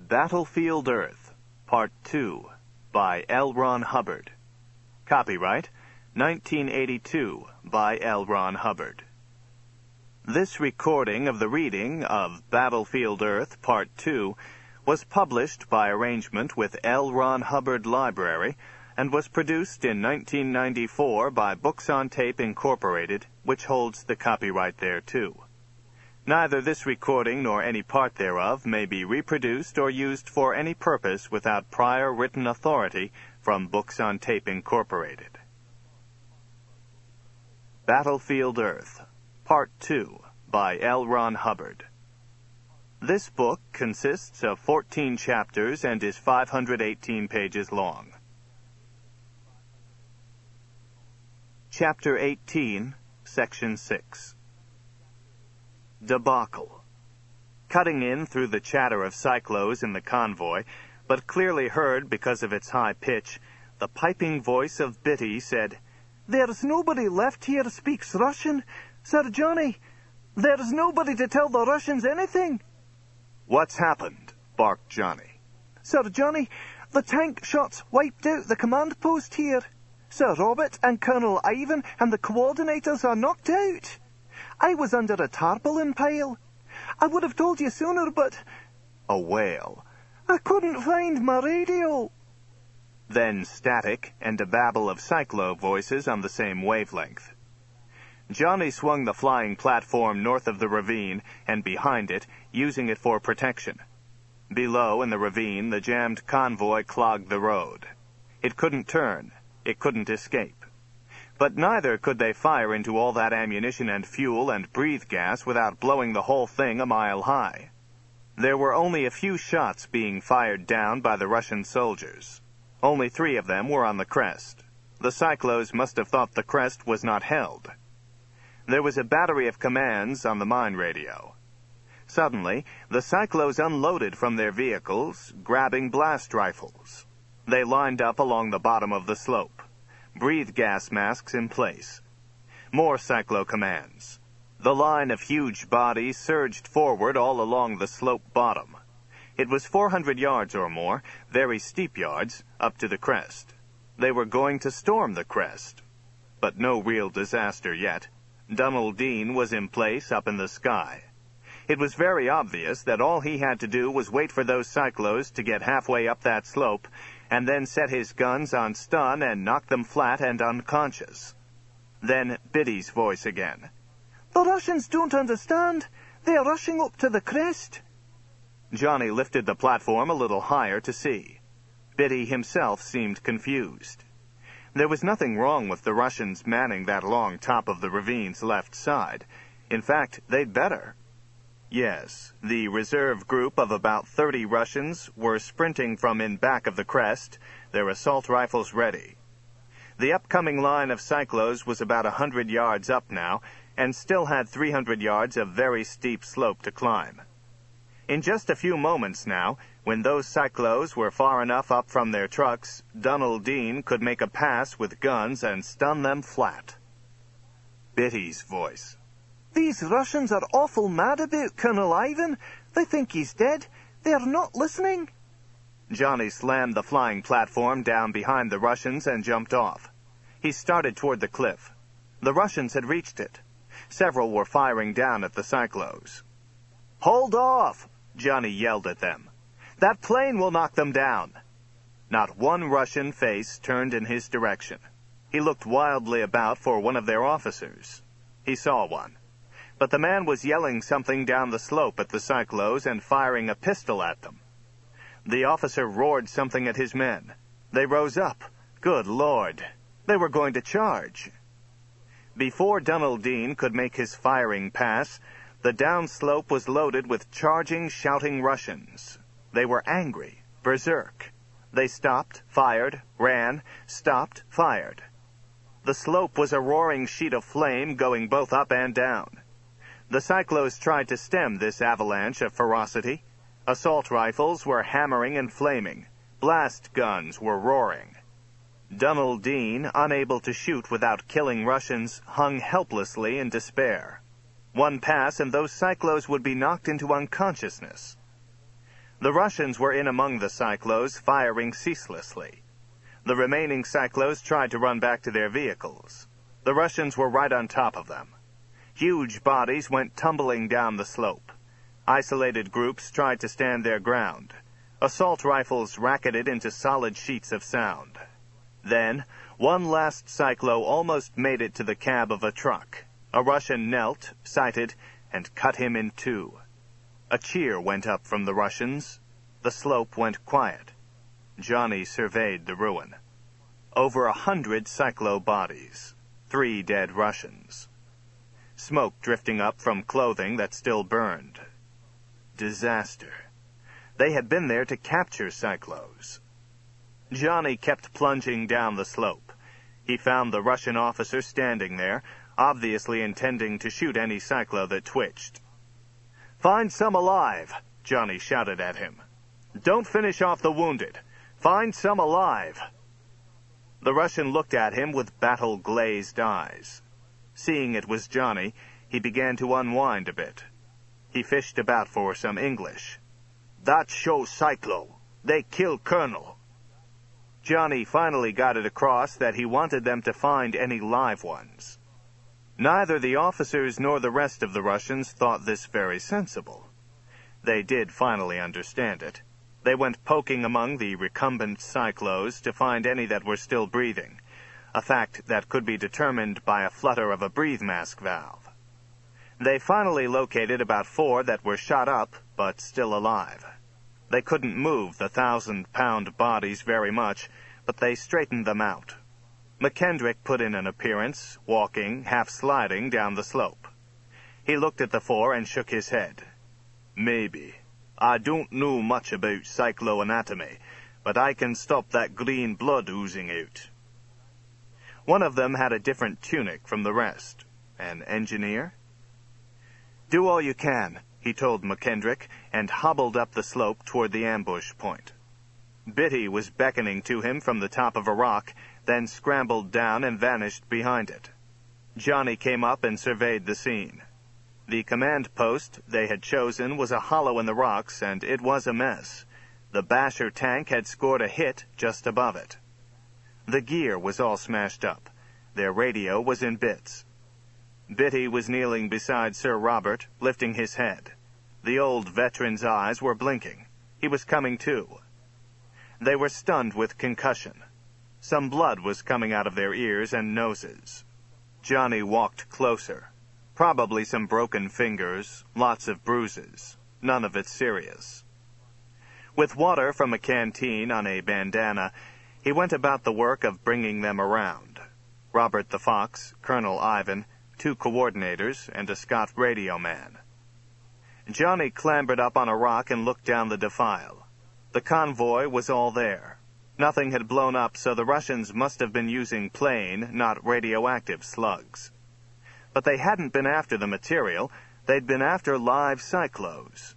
Battlefield Earth, Part 2, by L. Ron Hubbard. Copyright, 1982, by L. Ron Hubbard. This recording of the reading of Battlefield Earth, Part 2, was published by arrangement with L. Ron Hubbard Library and was produced in 1994 by Books on Tape Incorporated, which holds the copyright thereto. Neither this recording nor any part thereof may be reproduced or used for any purpose without prior written authority from Books on Tape Incorporated. Battlefield Earth, Part 2, by L. Ron Hubbard. This book consists of 14 chapters and is 518 pages long. Chapter 18, Section 6. Debacle. Cutting in through the chatter of cyclos in the convoy, but clearly heard because of its high pitch, the piping voice of Bitty said, "There's nobody left here speaks Russian. Sir Johnny, there's nobody to tell the Russians anything." "What's happened?" barked Johnny. "Sir Johnny, the tank shots wiped out the command post here. Sir Robert and Colonel Ivan and the coordinators are knocked out. I was under a tarpaulin pile. I would have told you sooner, but..." A wail. "I couldn't find my radio." Then static and a babble of cyclo voices on the same wavelength. Johnny swung the flying platform north of the ravine and behind it, using it for protection. Below in the ravine, the jammed convoy clogged the road. It couldn't turn. It couldn't escape. But neither could they fire into all that ammunition and fuel and breathe gas without blowing the whole thing a mile high. There were only a few shots being fired down by the Russian soldiers. Only 3 of them were on the crest. The cyclos must have thought the crest was not held. There was a battery of commands on the mine radio. Suddenly, the cyclos unloaded from their vehicles, grabbing blast rifles. They lined up along the bottom of the slope. Breathe gas masks in place. More cyclo commands. The line of huge bodies surged forward all along the slope bottom. It was 400 yards or more, very steep yards, up to the crest. They were going to storm the crest. But no real disaster yet. Donald Dean was in place up in the sky. It was very obvious that all he had to do was wait for those cyclos to get halfway up that slope, and then set his guns on stun and knock them flat and unconscious. Then Bitty's voice again. "The Russians don't understand. They're rushing up to the crest." Johnny lifted the platform a little higher to see. Bitty himself seemed confused. There was nothing wrong with the Russians manning that long top of the ravine's left side. In fact, they'd better. Yes, the reserve group of about 30 Russians were sprinting from in back of the crest, their assault rifles ready. The upcoming line of cyclos was about 100 yards up now, and still had 300 yards of very steep slope to climb. In just a few moments now, when those cyclos were far enough up from their trucks, Donald Dean could make a pass with guns and stun them flat. Bitty's voice. "These Russians are awful mad about Colonel Ivan. They think he's dead. They're not listening." Johnny slammed the flying platform down behind the Russians and jumped off. He started toward the cliff. The Russians had reached it. Several were firing down at the cyclos. "Hold off!" Johnny yelled at them. "That plane will knock them down." Not one Russian face turned in his direction. He looked wildly about for one of their officers. He saw one. But the man was yelling something down the slope at the cyclos and firing a pistol at them. The officer roared something at his men. They rose up. Good Lord! They were going to charge. Before Donald Dean could make his firing pass, the downslope was loaded with charging, shouting Russians. They were angry, berserk. They stopped, fired, ran, stopped, fired. The slope was a roaring sheet of flame going both up and down. The cyclos tried to stem this avalanche of ferocity. Assault rifles were hammering and flaming. Blast guns were roaring. Donald Dean, unable to shoot without killing Russians, hung helplessly in despair. One pass and those cyclos would be knocked into unconsciousness. The Russians were in among the Cyclos, firing ceaselessly. The remaining Cyclos tried to run back to their vehicles. The Russians were right on top of them. Huge bodies went tumbling down the slope. Isolated groups tried to stand their ground. Assault rifles racketed into solid sheets of sound. Then, one last Cyclo almost made it to the cab of a truck. A Russian knelt, sighted, and cut him in two. A cheer went up from the Russians. The slope went quiet. Johnny surveyed the ruin. Over 100 Cyclo bodies. 3 dead Russians. Smoke drifting up from clothing that still burned. Disaster. They had been there to capture Cyclos. Johnny kept plunging down the slope. He found the Russian officer standing there, obviously intending to shoot any Cyclo that twitched. "Find some alive," Johnny shouted at him. "Don't finish off the wounded. Find some alive." The Russian looked at him with battle-glazed eyes. Seeing it was Johnny, he began to unwind a bit. He fished about for some English. "That shows Cyclo. They killed Colonel." Johnny finally got it across that he wanted them to find any live ones. Neither the officers nor the rest of the Russians thought this very sensible. They did finally understand it. They went poking among the recumbent Cyclos to find any that were still breathing, a fact that could be determined by a flutter of a breathe mask valve. They finally located about 4 that were shot up, but still alive. They couldn't move the 1,000-pound bodies very much, but they straightened them out. McKendrick put in an appearance, walking, half-sliding down the slope. He looked at the 4 and shook his head. "Maybe. I don't know much about cycloanatomy, but I can stop that green blood oozing out." One of them had a different tunic from the rest. An engineer? "Do all you can," he told McKendrick, and hobbled up the slope toward the ambush point. Bitty was beckoning to him from the top of a rock, then scrambled down and vanished behind it. Johnny came up and surveyed the scene. The command post they had chosen was a hollow in the rocks, and it was a mess. The Basher tank had scored a hit just above it. The gear was all smashed up. Their radio was in bits. Bitty was kneeling beside Sir Robert, lifting his head. The old veteran's eyes were blinking. He was coming to. They were stunned with concussion. Some blood was coming out of their ears and noses. Johnny walked closer. Probably some broken fingers, lots of bruises. None of it serious. With water from a canteen on a bandana, he went about the work of bringing them around. Robert the Fox, Colonel Ivan, 2 coordinators, and a Scott radio man. Johnny clambered up on a rock and looked down the defile. The convoy was all there. Nothing had blown up, so the Russians must have been using plain, not radioactive slugs. But they hadn't been after the material. They'd been after live Cyclos.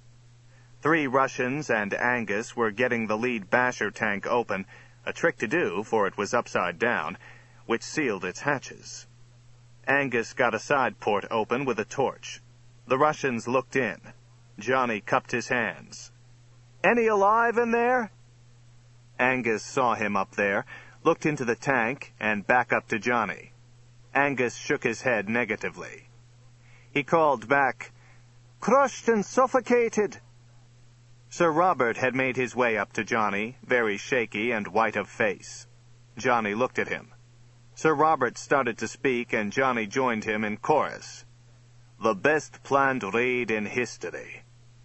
3 Russians and Angus were getting the lead Basher tank open, a trick to do, for it was upside down, which sealed its hatches. Angus got a side port open with a torch. The Russians looked in. Johnny cupped his hands. "Any alive in there?" Angus saw him up there, looked into the tank, and back up to Johnny. Angus shook his head negatively. He called back, "Crushed and suffocated." Sir Robert had made his way up to Johnny, very shaky and white of face. Johnny looked at him. Sir Robert started to speak, and Johnny joined him in chorus. "The best planned raid in history."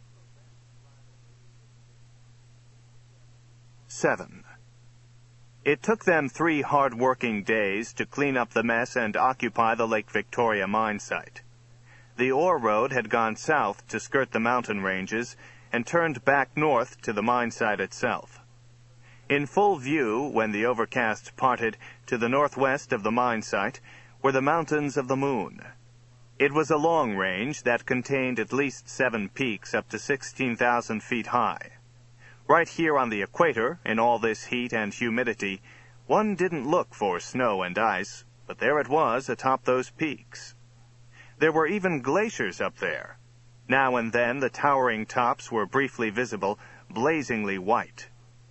7. It took them 3 hard-working days to clean up the mess and occupy the Lake Victoria mine site. The ore road had gone south to skirt the mountain ranges and turned back north to the mine site itself. In full view, when the overcast parted, to the northwest of the mine site were the Mountains of the Moon. It was a long range that contained at least 7 peaks up to 16,000 feet high. Right here on the equator, in all this heat and humidity, one didn't look for snow and ice, but there it was atop those peaks. There were even glaciers up there. Now and then the towering tops were briefly visible, blazingly white.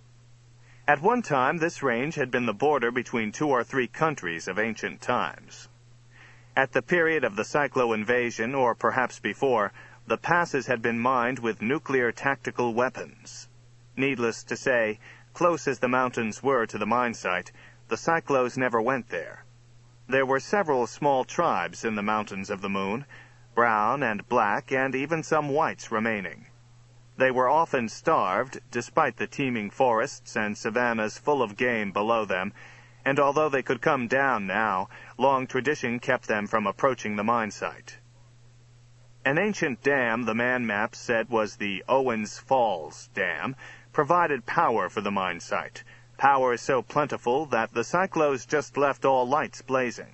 At one time, this range had been the border between 2 or 3 countries of ancient times. At the period of the Cyclo invasion, or perhaps before, the passes had been mined with nuclear tactical weapons. Needless to say, close as the mountains were to the mine site, the Cyclos never went there. There were several small tribes in the mountains of the moon, brown and black and even some whites remaining. They were often starved, despite the teeming forests and savannas full of game below them, and although they could come down now, long tradition kept them from approaching the mine site. An ancient dam the man maps said was the Owens Falls Dam, provided power for the mine site, power so plentiful that the Cyclos just left all lights blazing.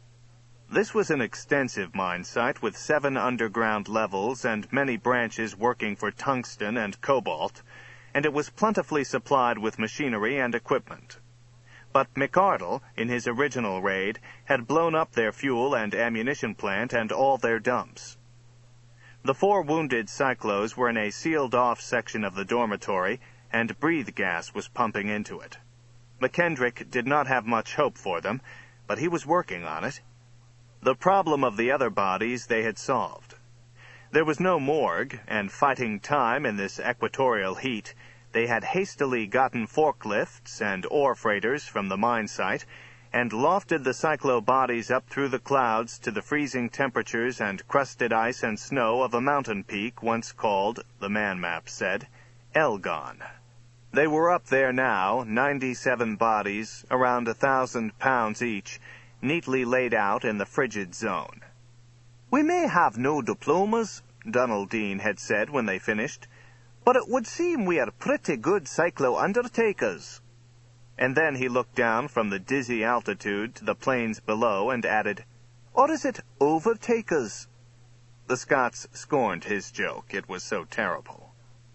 This was an extensive mine site with 7 underground levels and many branches working for tungsten and cobalt, and it was plentifully supplied with machinery and equipment. But McArdle, in his original raid, had blown up their fuel and ammunition plant and all their dumps. The 4 wounded Cyclos were in a sealed-off section of the dormitory, and breathe gas was pumping into it. McKendrick did not have much hope for them, but he was working on it. The problem of the other bodies they had solved. There was no morgue, and fighting time in this equatorial heat, they had hastily gotten forklifts and ore freighters from the mine site, and lofted the Cyclo bodies up through the clouds to the freezing temperatures and crusted ice and snow of a mountain peak once called, the man map said, Elgon. They were up there now, 97 bodies, around 1,000 pounds each, neatly laid out in the frigid zone. "We may have no diplomas," Donald Dean had said when they finished, "but it would seem we are pretty good cyclo undertakers." And then he looked down from the dizzy altitude to the plains below and added, "Or is it overtakers?" The Scots scorned his joke. It was so terrible.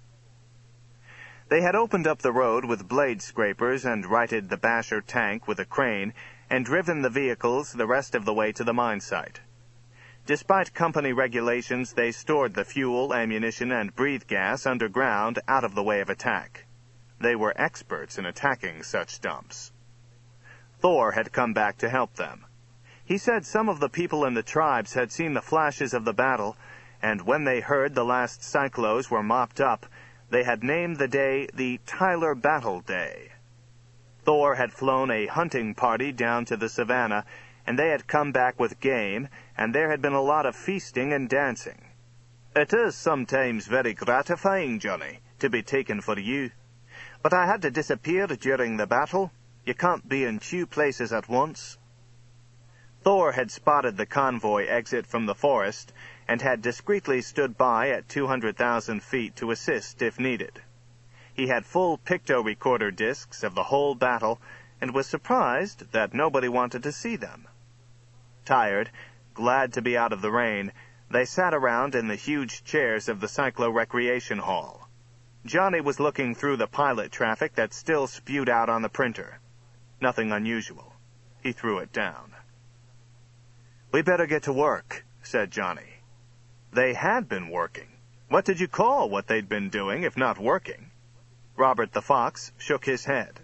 They had opened up the road with blade scrapers and righted the Basher tank with a crane, and driven the vehicles the rest of the way to the mine site. Despite company regulations, they stored the fuel, ammunition, and breathe gas underground out of the way of attack. They were experts in attacking such dumps. Thor had come back to help them. He said some of the people in the tribes had seen the flashes of the battle, and when they heard the last Cyclos were mopped up, they had named the day the Tyler Battle Day. Thor had flown a hunting party down to the savannah, and they had come back with game, and there had been a lot of feasting and dancing. "It is sometimes very gratifying, Johnny, to be taken for you. But I had to disappear during the battle. You can't be in 2 places at once." Thor had spotted the convoy exit from the forest, and had discreetly stood by at 200,000 feet to assist if needed. He had full picto-recorder discs of the whole battle, and was surprised that nobody wanted to see them. Tired, glad to be out of the rain, they sat around in the huge chairs of the Cyclo Recreation Hall. Johnny was looking through the pilot traffic that still spewed out on the printer. Nothing unusual. He threw it down. "We better get to work," said Johnny. They had been working. What did you call what they'd been doing, if not working? Robert the Fox shook his head.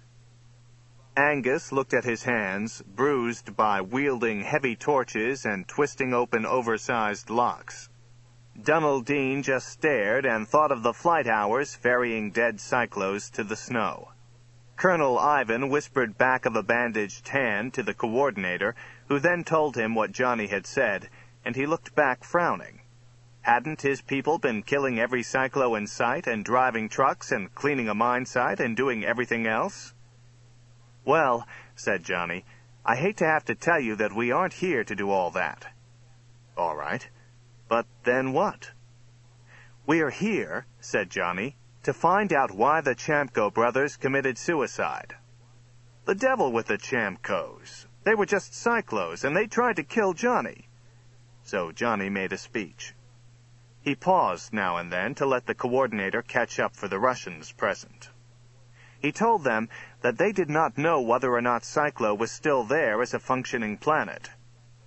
Angus looked at his hands, bruised by wielding heavy torches and twisting open oversized locks. Donald Dean just stared and thought of the flight hours ferrying dead Cyclos to the snow. Colonel Ivan whispered back of a bandaged hand to the coordinator, who then told him what Johnny had said, and he looked back frowning. Hadn't his people been killing every Cyclo in sight and driving trucks and cleaning a mine site and doing everything else? "Well," said Johnny, "I hate to have to tell you that we aren't here to do all that." "All right. But then what?" "We are here," said Johnny, "to find out why the Chamco brothers committed suicide." "The devil with the Chamcos. They were just Cyclos, and they tried to kill Johnny." So Johnny made a speech. He paused now and then to let the coordinator catch up for the Russians present. He told them that they did not know whether or not Cyclo was still there as a functioning planet.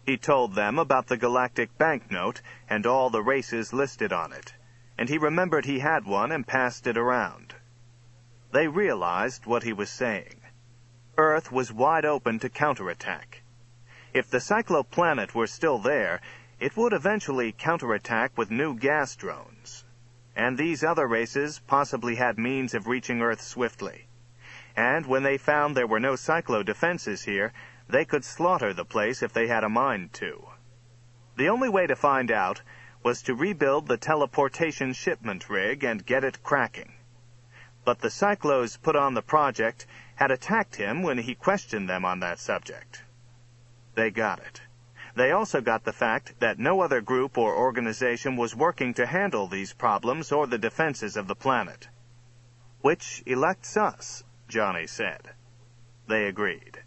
He told them about the galactic banknote and all the races listed on it, and he remembered he had one and passed it around. They realized what he was saying. Earth was wide open to counterattack. If the cycloplanet were still there, it would eventually counterattack with new gas drones. And these other races possibly had means of reaching Earth swiftly. And when they found there were no cyclo defenses here, they could slaughter the place if they had a mind to. The only way to find out was to rebuild the teleportation shipment rig and get it cracking. But the cyclos put on the project had attacked him when he questioned them on that subject. They got it. They also got the fact that no other group or organization was working to handle these problems or the defenses of the planet. Which elects us, Johnny said. They agreed.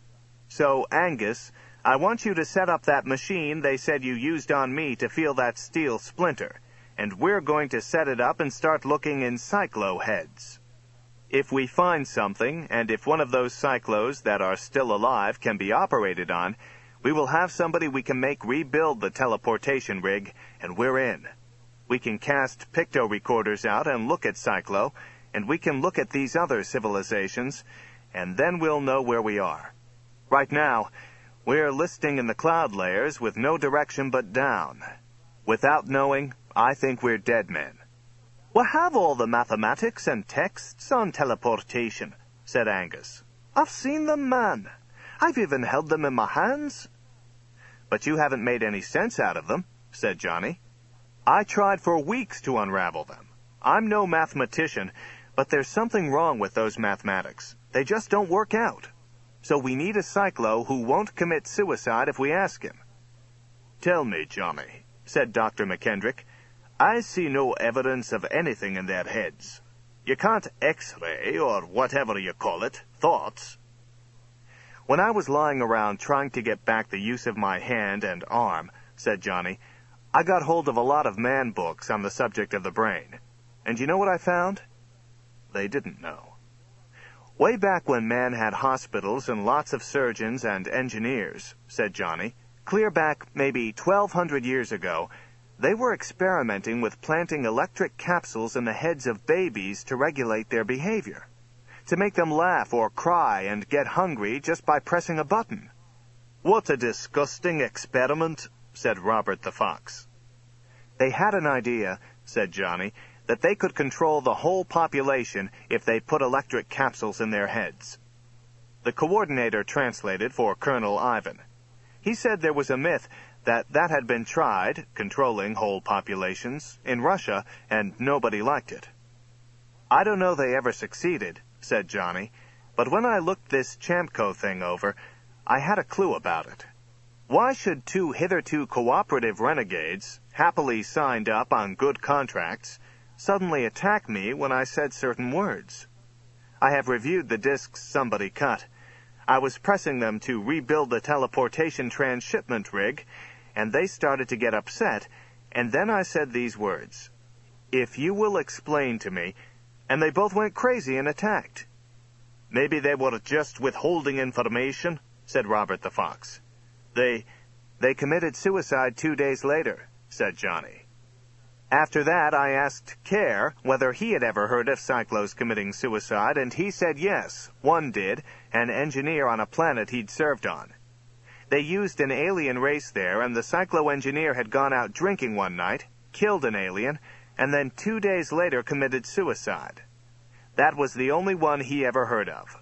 So, Angus, I want you to set up that machine they said you used on me to feel that steel splinter, and we're going to set it up and start looking in cyclo heads. If we find something, and if one of those cyclos that are still alive can be operated on, we will have somebody we can make rebuild the teleportation rig, and we're in. We can cast picto recorders out and look at cyclo, and we can look at these other civilizations, and then we'll know where we are. Right now, we're listing in the cloud layers with no direction but down. Without knowing, I think we're dead men. We have all the mathematics and texts on teleportation, said Angus. I've seen them, man. I've even held them in my hands. But you haven't made any sense out of them, said Johnny. I tried for weeks to unravel them. I'm no mathematician, but there's something wrong with those mathematics. They just don't work out. So we need a cyclo who won't commit suicide if we ask him. Tell me, Johnny, said Dr. McKendrick, I see no evidence of anything in their heads. You can't X-ray, or whatever you call it, thoughts. When I was lying around trying to get back the use of my hand and arm, said Johnny, I got hold of a lot of man books on the subject of the brain. And you know what I found? They didn't know. Way back when man had hospitals and lots of surgeons and engineers, said Johnny, clear back maybe 1,200 years ago, they were experimenting with planting electric capsules in the heads of babies to regulate their behavior, to make them laugh or cry and get hungry just by pressing a button. What a disgusting experiment, said Robert the Fox. They had an idea, said Johnny, that they could control the whole population if they put electric capsules in their heads. The coordinator translated for Colonel Ivan. He said there was a myth that had been tried, controlling whole populations, in Russia, and nobody liked it. I don't know they ever succeeded, said Johnny, but when I looked this Chamco thing over, I had a clue about it. Why should two hitherto cooperative renegades, happily signed up on good contracts, suddenly attack me when I said certain words? I have reviewed the discs somebody cut. I was pressing them to rebuild the teleportation transshipment rig, and they started to get upset, and then I said these words, "If you will explain to me," and they both went crazy and attacked. Maybe they were just withholding information, said Robert the Fox. They committed suicide 2 days later, said Johnny. After that, I asked Care whether he had ever heard of cyclos committing suicide, and he said yes, one did, an engineer on a planet he'd served on. They used an alien race there, and the cyclo engineer had gone out drinking one night, killed an alien, and then 2 days later committed suicide. That was the only one he ever heard of.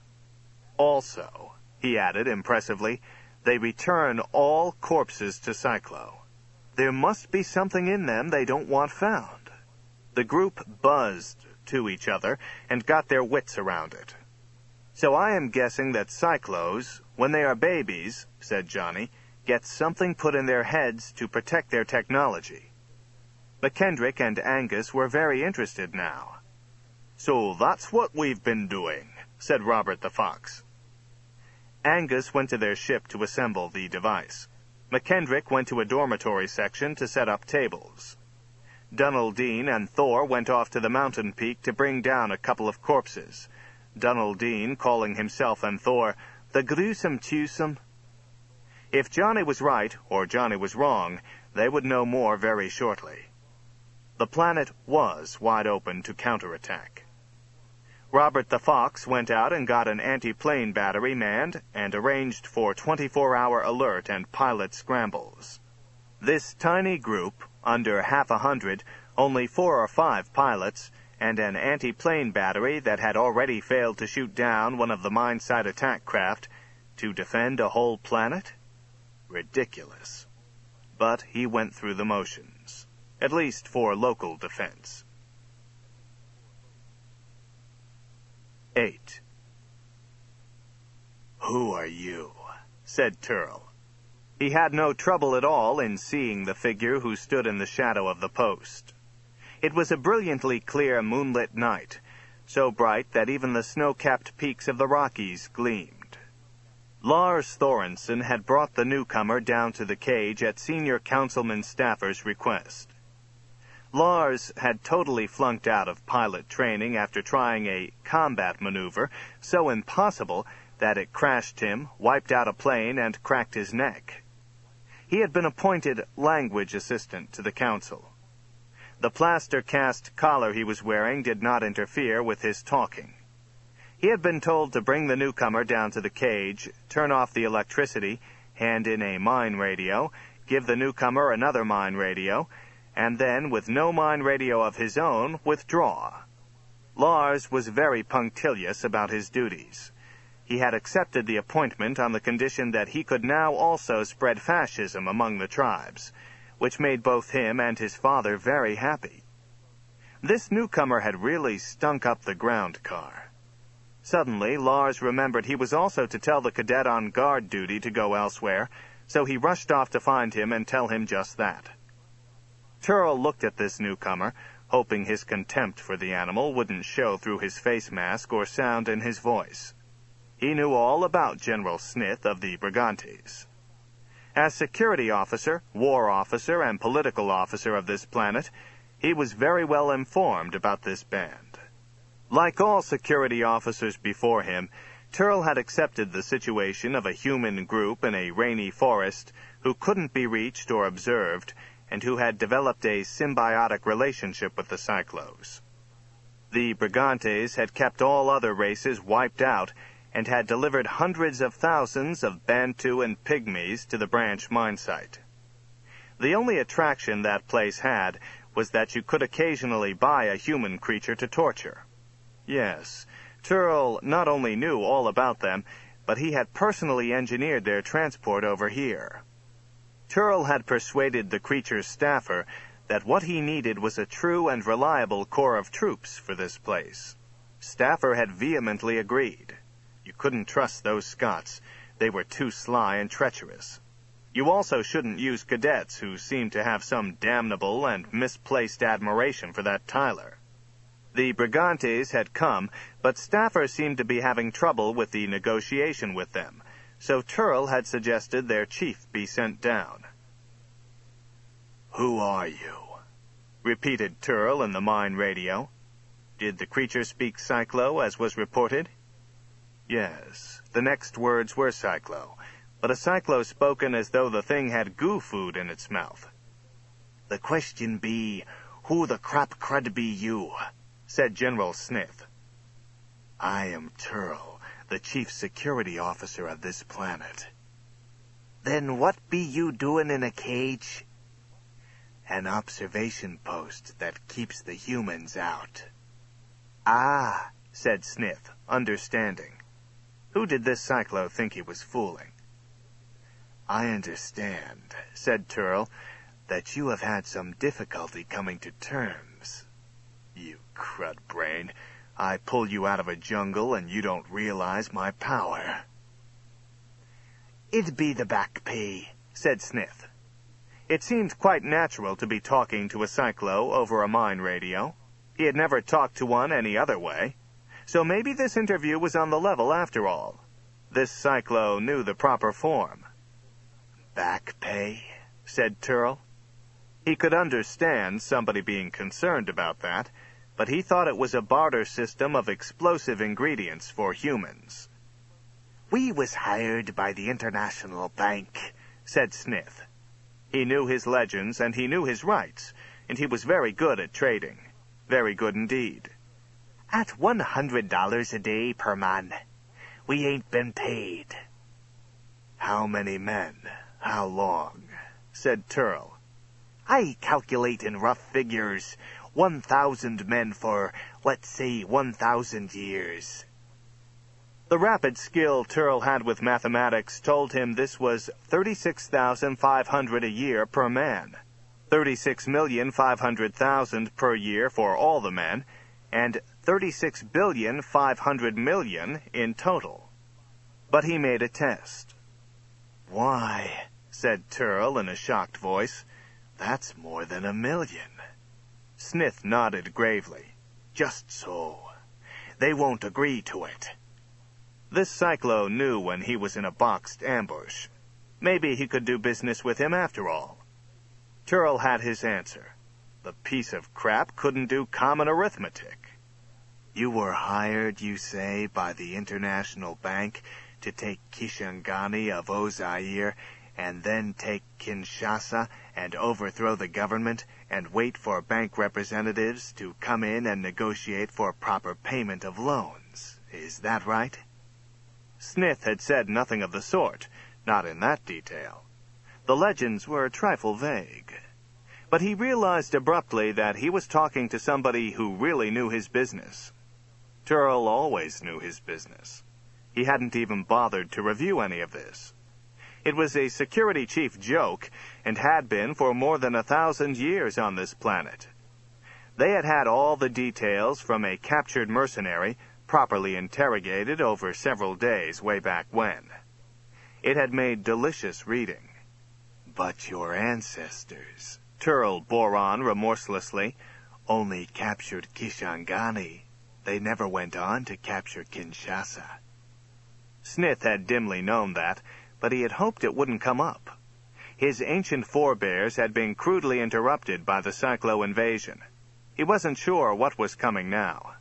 Also, he added impressively, they return all corpses to cyclo. There must be something in them they don't want found. The group buzzed to each other and got their wits around it. So I am guessing that cyclos, when they are babies, said Johnny, get something put in their heads to protect their technology. McKendrick and Angus were very interested now. So that's what we've been doing, said Robert the Fox. Angus went to their ship to assemble the device. McKendrick went to a dormitory section to set up tables. Dunaldine and Thor went off to the mountain peak to bring down a couple of corpses, Dunaldine calling himself and Thor the gruesome twosome. If Johnny was right or Johnny was wrong, they would know more very shortly. The planet was wide open to counterattack. Robert the Fox went out and got an anti-plane battery manned and arranged for 24-hour alert and pilot scrambles. This tiny group, under 100, only 4 or 5 pilots, and an anti-plane battery that had already failed to shoot down one of the mine site attack craft, to defend a whole planet? Ridiculous. But he went through the motions, at least for local defense. 8. "Who are you?" said Turl. He had no trouble at all in seeing the figure who stood in the shadow of the post. It was a brilliantly clear moonlit night, so bright that even the snow-capped peaks of the Rockies gleamed. Lars Thorensen had brought the newcomer down to the cage at Senior Councilman Staffer's request. Lars had totally flunked out of pilot training after trying a combat maneuver so impossible that it crashed him, wiped out a plane, and cracked his neck. He had been appointed language assistant to the council. The plaster cast collar he was wearing did not interfere with his talking. He had been told to bring the newcomer down to the cage, turn off the electricity, hand in a mine radio, give the newcomer another mine radio, and then, with no mine radio of his own, withdraw. Lars was very punctilious about his duties. He had accepted the appointment on the condition that he could now also spread fascism among the tribes, which made both him and his father very happy. This newcomer had really stunk up the ground car. Suddenly, Lars remembered he was also to tell the cadet on guard duty to go elsewhere, so he rushed off to find him and tell him just that. Turl looked at this newcomer, hoping his contempt for the animal wouldn't show through his face mask or sound in his voice. He knew all about General Smith of the Brigantes. As security officer, war officer, and political officer of this planet, he was very well informed about this band. Like all security officers before him, Turl had accepted the situation of a human group in a rainy forest who couldn't be reached or observed, and who had developed a symbiotic relationship with the Cyclos. The Brigantes had kept all other races wiped out and had delivered hundreds of thousands of Bantu and Pygmies to the branch mine site. The only attraction that place had was that you could occasionally buy a human creature to torture. Yes, Turl not only knew all about them, but he had personally engineered their transport over here. Turl had persuaded the creature's staffer that what he needed was a true and reliable corps of troops for this place. Staffer had vehemently agreed. You couldn't trust those Scots. They were too sly and treacherous. You also shouldn't use cadets who seemed to have some damnable and misplaced admiration for that Tyler. The Brigantes had come, but Staffer seemed to be having trouble with the negotiation with them, so Turl had suggested their chief be sent down. "Who are you?" repeated Turl in the mine radio. Did the creature speak Cyclo, as was reported? Yes, the next words were Cyclo, but a Cyclo spoken as though the thing had goo food in its mouth. "The question be, who the crap crud be you?" said General Smith. "I am Turl, the chief security officer of this planet." "Then what be you doing in a cage?" "An observation post that keeps the humans out." "Ah," said Smith, understanding. Who did this Cyclo think he was fooling? "I understand," said Turl, "that you have had some difficulty coming to terms. You crud brain, I pull you out of a jungle and you don't realize my power." "It'd be the back pay," said Smith. It seemed quite natural to be talking to a Cyclo over a mine radio. He had never talked to one any other way. So maybe this interview was on the level after all. This Cyclo knew the proper form. "Back pay?" said Turl. He could understand somebody being concerned about that, but he thought it was a barter system of explosive ingredients for humans. "We was hired by the International Bank," said Smith. He knew his legends and he knew his rights, and he was very good at trading. Very good indeed. At $100 a day per man. We ain't been paid. How many men? How long? Said Turl. I calculate in rough figures 1,000 men for, let's say, 1,000 years. The rapid skill Turl had with mathematics told him this was 36,500 a year per man, 36,500,000 per year for all the men, and 36,500,000,000 in total. But he made a test. Why, said Turl in a shocked voice, that's more than 1,000,000. Smith nodded gravely. Just so. They won't agree to it. This Cyclo knew when he was in a boxed ambush. Maybe he could do business with him after all. Turl had his answer. The piece of crap couldn't do common arithmetic. You were hired, you say, by the International Bank to take Kishangani of Ozaire and then take Kinshasa and overthrow the government and wait for bank representatives to come in and negotiate for proper payment of loans. Is that right? Smith had said nothing of the sort, not in that detail. The legends were a trifle vague. But he realized abruptly that he was talking to somebody who really knew his business. Turl always knew his business. He hadn't even bothered to review any of this. It was a security chief joke, and had been for more than 1,000 years on this planet. They had had all the details from a captured mercenary, properly interrogated over several days way back when. It had made delicious reading. But your ancestors, Turl bore on remorselessly, only captured Kishangani. They never went on to capture Kinshasa. Smith had dimly known that, but he had hoped it wouldn't come up. His ancient forebears had been crudely interrupted by the Cyclo invasion. He wasn't sure what was coming now.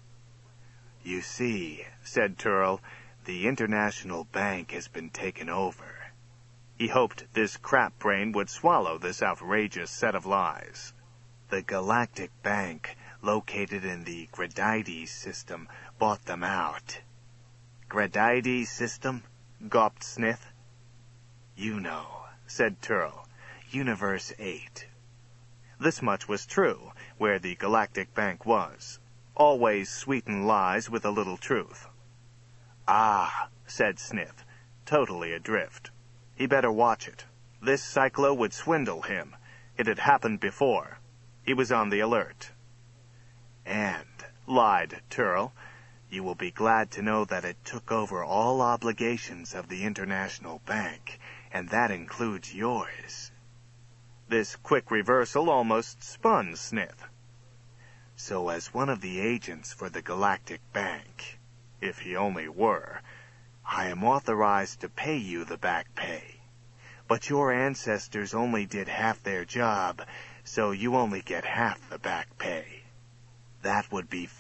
You see, said Turl, the International Bank has been taken over. He hoped this crap brain would swallow this outrageous set of lies. The Galactic Bank, located in the Gradides system, bought them out. Gradides system? Gawped Smith. You know, said Turl. Universe 8. This much was true, where the Galactic Bank was. Always sweeten lies with a little truth. Ah, said Smith, totally adrift. He better watch it. This Cyclo would swindle him. It had happened before. He was on the alert. And, lied Turl, you will be glad to know that it took over all obligations of the International Bank, and that includes yours. This quick reversal almost spun Smith. So as one of the agents for the Galactic Bank, if he only were, I am authorized to pay you the back pay. But your ancestors only did half their job, so you only get half the back pay. That would be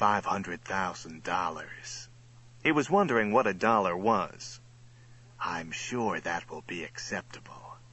$500,000. He was wondering what a dollar was. I'm sure that will be acceptable.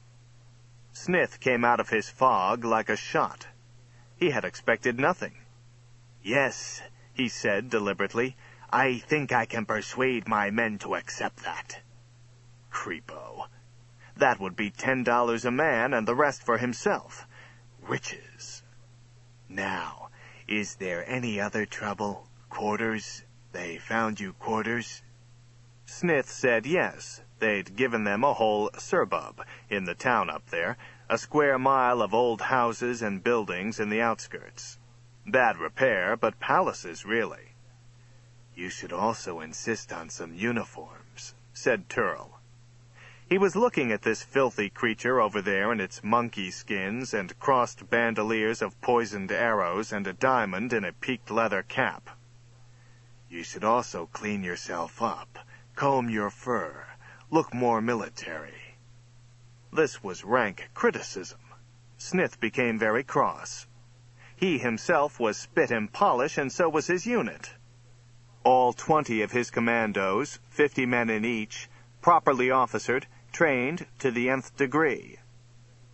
Smith came out of his fog like a shot. He had expected nothing. Yes, he said deliberately. I think I can persuade my men to accept that. Creepo. That would be $10 a man and the rest for himself. Riches. Now, is there any other trouble? Quarters? They found you quarters? Smith said yes. They'd given them a whole surbub in the town up there, a square mile of old houses and buildings in the outskirts. Bad repair, but palaces, really. You should also insist on some uniforms, said Turl. He was looking at this filthy creature over there in its monkey skins and crossed bandoliers of poisoned arrows and a diamond in a peaked leather cap. You should also clean yourself up, comb your fur, look more military. This was rank criticism. Smith became very cross. He himself was spit and polish, and so was his unit. All 20 of his commandos, 50 men in each, properly officered, trained to the nth degree,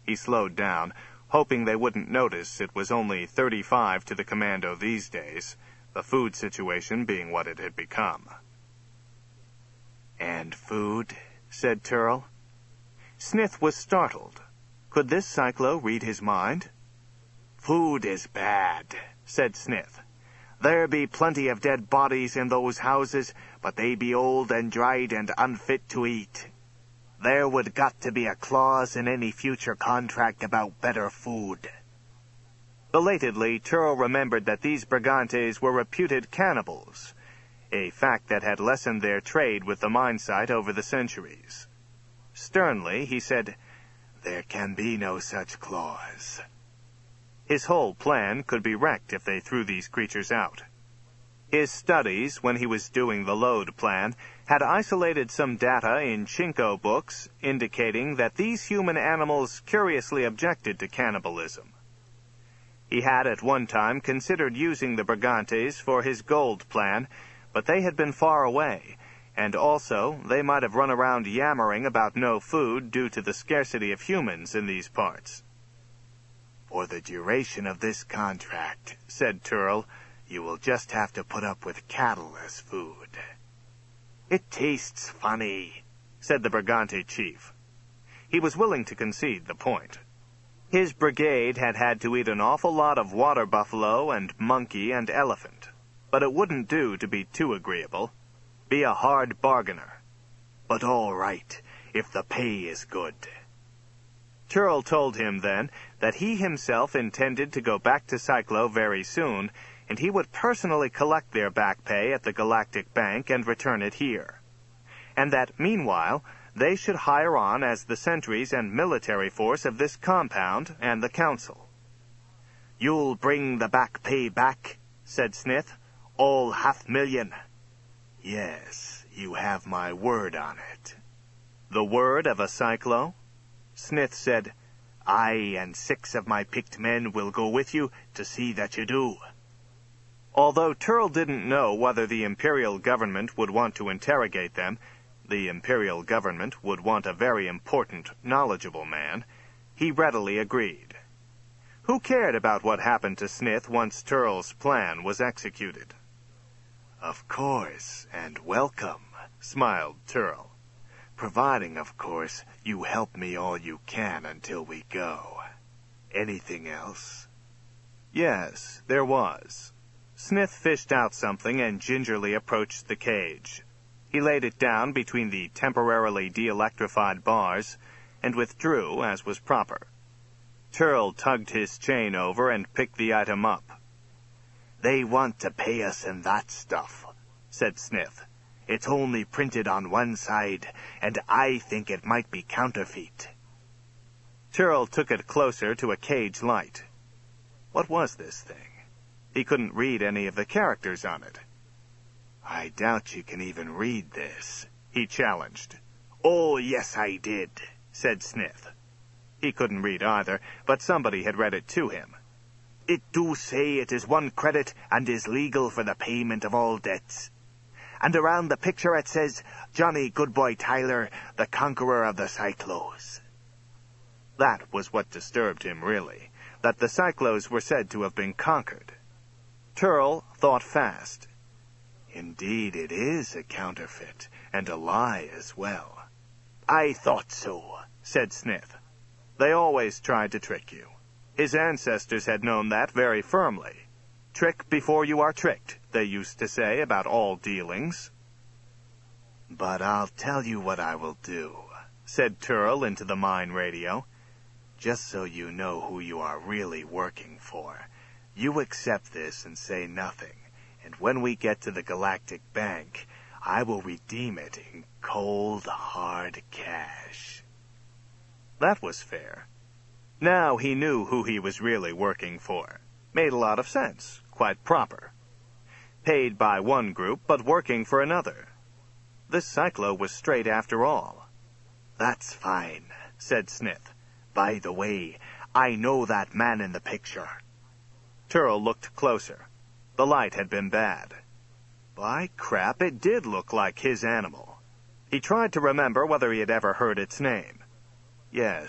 He slowed down, hoping they wouldn't notice it was only 35 to the commando these days, the food situation being what it had become. "And food?" said Turl. Snith was startled. Could this Cyclo read his mind? "Food is bad," said Snith. "There be plenty of dead bodies in those houses, but they be old and dried and unfit to eat. There would got to be a clause in any future contract about better food." Belatedly, Turl remembered that these Brigantes were reputed cannibals, a fact that had lessened their trade with the mine site over the centuries. Sternly, he said, "There can be no such clause." His whole plan could be wrecked if they threw these creatures out. His studies, when he was doing the load plan, had isolated some data in Chinko books indicating that these human animals curiously objected to cannibalism. He had at one time considered using the Brigantes for his gold plan, but they had been far away, and also they might have run around yammering about no food due to the scarcity of humans in these parts. "For the duration of this contract," said Turl, "you will just have to put up with cattle as food." "It tastes funny," said the Brigante chief. He was willing to concede the point. His brigade had had to eat an awful lot of water buffalo and monkey and elephant, but it wouldn't do to be too agreeable. Be a hard bargainer. "But all right, if the pay is good." Turl told him then that he himself intended to go back to Cyclo very soon, and he would personally collect their back pay at the Galactic Bank and return it here. And that, meanwhile, they should hire on as the sentries and military force of this compound and the council. "You'll bring the back pay back?" said Snith. "All 500,000. "Yes, you have my word on it." "The word of a Cyclo?" Snith said, "I and 6 of my picked men will go with you to see that you do." Although Turl didn't know whether the Imperial government would want to interrogate them, the Imperial government would want a very important, knowledgeable man, he readily agreed. Who cared about what happened to Snith once Turl's plan was executed? "Of course, and welcome," smiled Turl. "Providing, of course, you help me all you can until we go. Anything else?" Yes, there was. Snith fished out something and gingerly approached the cage. He laid it down between the temporarily de-electrified bars and withdrew as was proper. Turl tugged his chain over and picked the item up. "They want to pay us in that stuff," said Snith. "It's only printed on one side, and I think it might be counterfeit." Turl took it closer to a cage light. What was this thing? He couldn't read any of the characters on it. "I doubt you can even read this," he challenged. "Oh, yes, I did," said Snith. He couldn't read either, but somebody had read it to him. "It do say it is 1 credit and is legal for the payment of all debts. And around the picture it says, Johnny Goodboy Tyler, the conqueror of the Cyclos." That was what disturbed him, really, that the Cyclos were said to have been conquered. Turl thought fast. "Indeed, it is a counterfeit, and a lie as well." "I thought so," said Snith. "They always tried to trick you. His ancestors had known that very firmly. Trick before you are tricked, they used to say about all dealings." "But I'll tell you what I will do," said Turl into the mine radio. "Just so you know who you are really working for. You accept this and say nothing, and when we get to the Galactic Bank, I will redeem it in cold, hard cash." That was fair. Now he knew who he was really working for. Made a lot of sense. Quite proper. Paid by one group, but working for another. This Cyclo was straight after all. "That's fine," said Snith. "By the way, I know that man in the picture." Turl looked closer. The light had been bad. By crap, it did look like his animal. He tried to remember whether he had ever heard its name. Yes,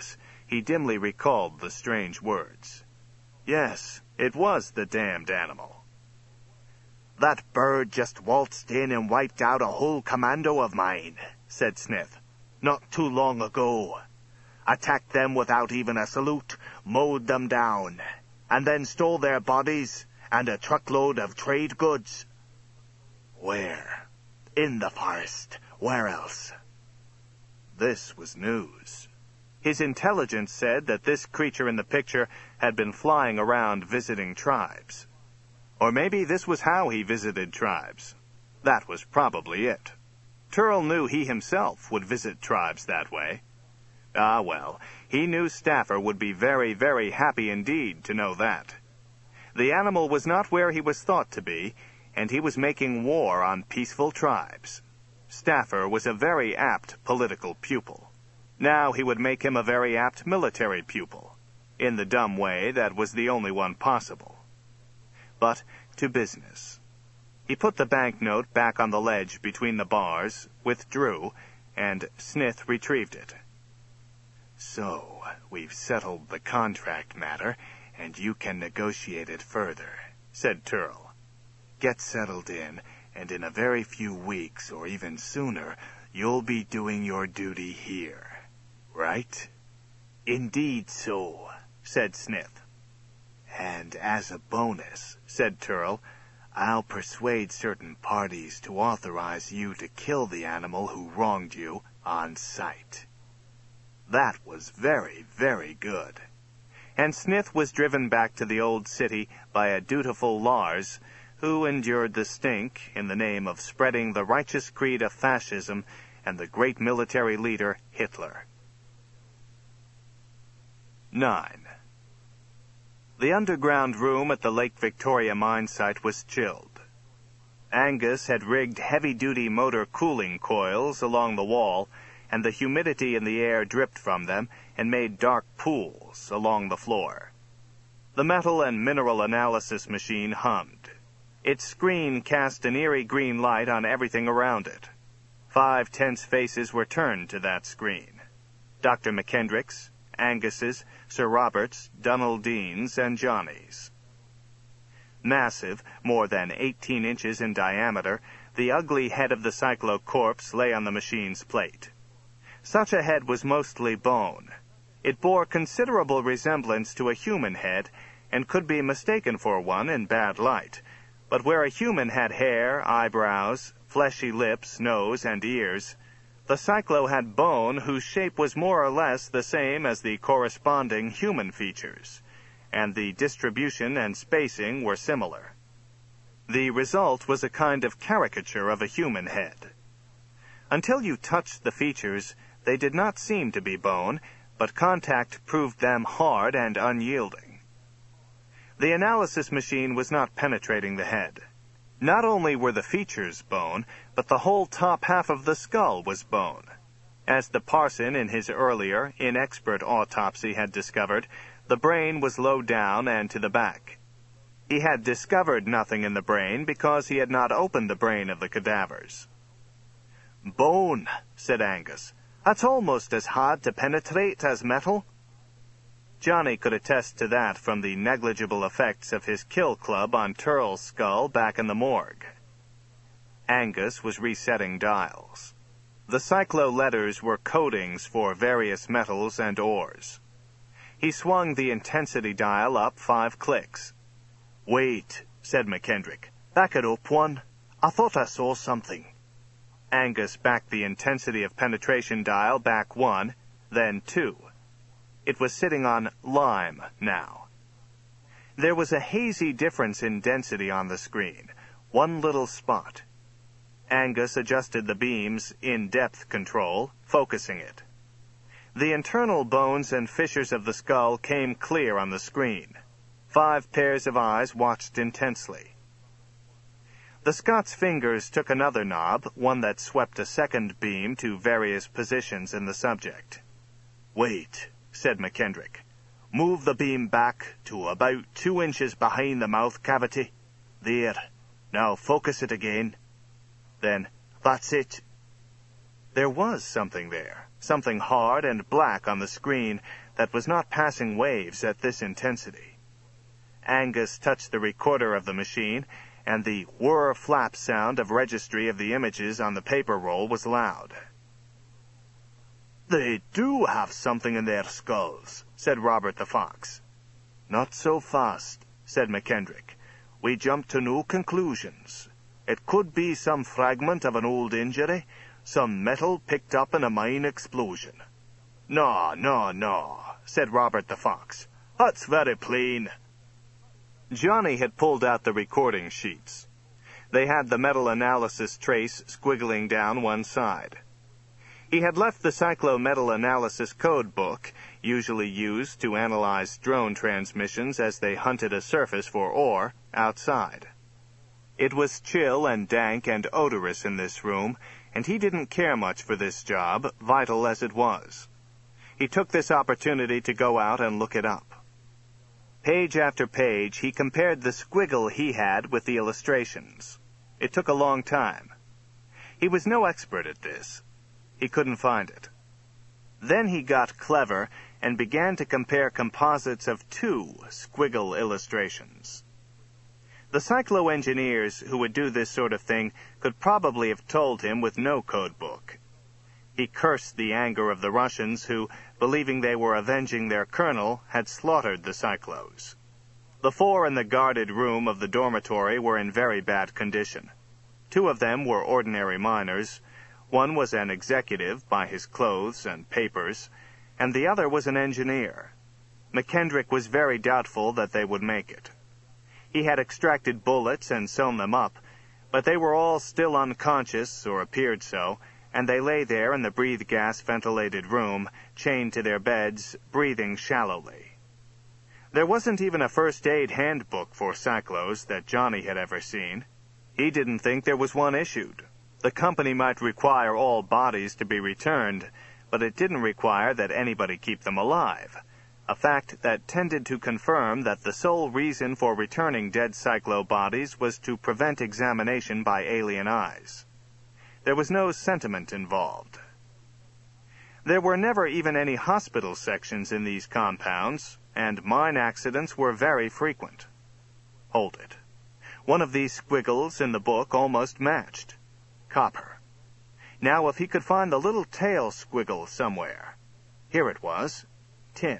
he dimly recalled the strange words. Yes, it was the damned animal. "That bird just waltzed in and wiped out a whole commando of mine," said Smith. "Not too long ago. Attacked them without even a salute, mowed them down, and then stole their bodies and a truckload of trade goods." "Where?" "In the forest. Where else?" This was news. His intelligence said that this creature in the picture had been flying around visiting tribes. Or maybe this was how he visited tribes. That was probably it. Turl knew he himself would visit tribes that way. Ah, well, he knew Staffer would be very, very happy indeed to know that. The animal was not where he was thought to be, and he was making war on peaceful tribes. Staffer was a very apt political pupil. Now he would make him a very apt military pupil, in the dumb way that was the only one possible. But to business. He put the banknote back on the ledge between the bars, withdrew, and Smith retrieved it. "So, we've settled the contract matter, and you can negotiate it further," said Turl. "Get settled in, and in a very few weeks, or even sooner, you'll be doing your duty here. Right?" "Indeed so," said Smith. "And as a bonus," said Turl, "I'll persuade certain parties to authorize you to kill the animal who wronged you on sight." That was very, very good. And Smith was driven back to the old city by a dutiful Lars, who endured the stink in the name of spreading the righteous creed of fascism and the great military leader Hitler. 9. The underground room at the Lake Victoria mine site was chilled. Angus had rigged heavy-duty motor cooling coils along the wall, and the humidity in the air dripped from them and made dark pools along the floor. The metal and mineral analysis machine hummed. Its screen cast an eerie green light on everything around it. 5 tense faces were turned to that screen. Dr. McKendrick's, Angus's, Sir Robert's, Donald Dean's, and Johnny's. Massive, more than 18 inches in diameter, the ugly head of the cyclocorpse lay on the machine's plate. Such a head was mostly bone. It bore considerable resemblance to a human head, and could be mistaken for one in bad light. But where a human had hair, eyebrows, fleshy lips, nose, and ears, the cyclo had bone whose shape was more or less the same as the corresponding human features, and the distribution and spacing were similar. The result was a kind of caricature of a human head. Until you touched the features, they did not seem to be bone, but contact proved them hard and unyielding. The analysis machine was not penetrating the head. Not only were the features bone, but the whole top half of the skull was bone. As the parson in his earlier, inexpert autopsy had discovered, the brain was low down and to the back. He had discovered nothing in the brain because he had not opened the brain of the cadavers. "Bone," said Angus. "That's almost as hard to penetrate as metal." Johnny could attest to that from the negligible effects of his kill club on Turl's skull back in the morgue. Angus was resetting dials. The cyclo letters were codings for various metals and ores. He swung the intensity dial up 5 clicks. "Wait," said McKendrick. "Back it up 1. I thought I saw something." Angus backed the intensity of penetration dial back 1, then 2. It was sitting on lime now. There was a hazy difference in density on the screen, one little spot. Angus adjusted the beam's in-depth control, focusing it. The internal bones and fissures of the skull came clear on the screen. 5 pairs of eyes watched intensely. The Scots fingers took another knob, one that swept a second beam to various positions in the subject. "Wait," said McKendrick. "Move the beam back to about 2 inches behind the mouth cavity. There. Now focus it again. Then, that's it." There was something there, something hard and black on the screen, that was not passing waves at this intensity. Angus touched the recorder of the machine, and the whir flap sound of registry of the images on the paper roll was loud. "They do have something in their skulls," said Robert the Fox. "Not so fast," said McKendrick. "We jump to new conclusions. It could be some fragment of an old injury, some metal picked up in a mine explosion." No, said Robert the Fox. "That's very plain." Johnny had pulled out the recording sheets. They had the metal analysis trace squiggling down one side. He had left the cyclo-metal analysis code book, usually used to analyze drone transmissions as they hunted a surface for ore, outside. It was chill and dank and odorous in this room, and he didn't care much for this job, vital as it was. He took this opportunity to go out and look it up. Page after page, he compared the squiggle he had with the illustrations. It took a long time. He was no expert at this. He couldn't find it. Then he got clever and began to compare composites of 2 squiggle illustrations. The cyclo-engineers who would do this sort of thing could probably have told him with no code book. He cursed the anger of the Russians who, believing they were avenging their colonel, had slaughtered the cyclos. The 4 in the guarded room of the dormitory were in very bad condition. 2 of them were ordinary miners. One was an executive by his clothes and papers, and the other was an engineer. McKendrick was very doubtful that they would make it. He had extracted bullets and sewn them up, but they were all still unconscious, or appeared so, and they lay there in the breathe gas ventilated room, chained to their beds, breathing shallowly. There wasn't even a first aid handbook for cyclos that Johnny had ever seen. He didn't think there was one issued. The company might require all bodies to be returned, but it didn't require that anybody keep them alive, a fact that tended to confirm that the sole reason for returning dead cyclo bodies was to prevent examination by alien eyes. There was no sentiment involved. There were never even any hospital sections in these compounds, and mine accidents were very frequent. Hold it. One of these squiggles in the book almost matched. Copper. Now if he could find the little tail squiggle somewhere. Here it was. Tin.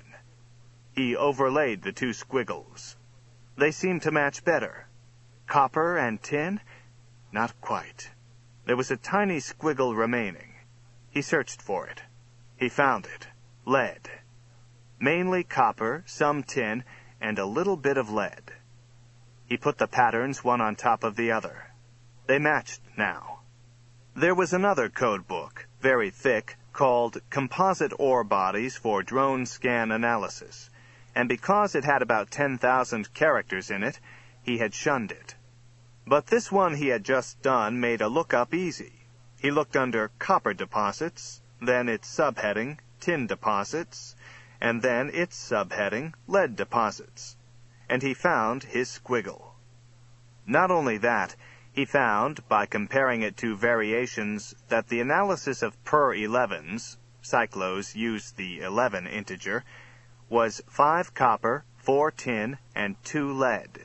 He overlaid the 2 squiggles. They seemed to match better. Copper and tin? Not quite. There was a tiny squiggle remaining. He searched for it. He found it. Lead. Mainly copper, some tin, and a little bit of lead. He put the patterns one on top of the other. They matched now. There was another code book, very thick, called Composite Ore Bodies for Drone Scan Analysis, and because it had about 10,000 characters in it, he had shunned it. But this one he had just done made a lookup easy. He looked under copper deposits, then its subheading, tin deposits, and then its subheading, lead deposits. And he found his squiggle. Not only that, he found, by comparing it to variations, that the analysis of per 11s, cyclos used the 11 integer, was 5 copper, 4 tin, and 2 lead.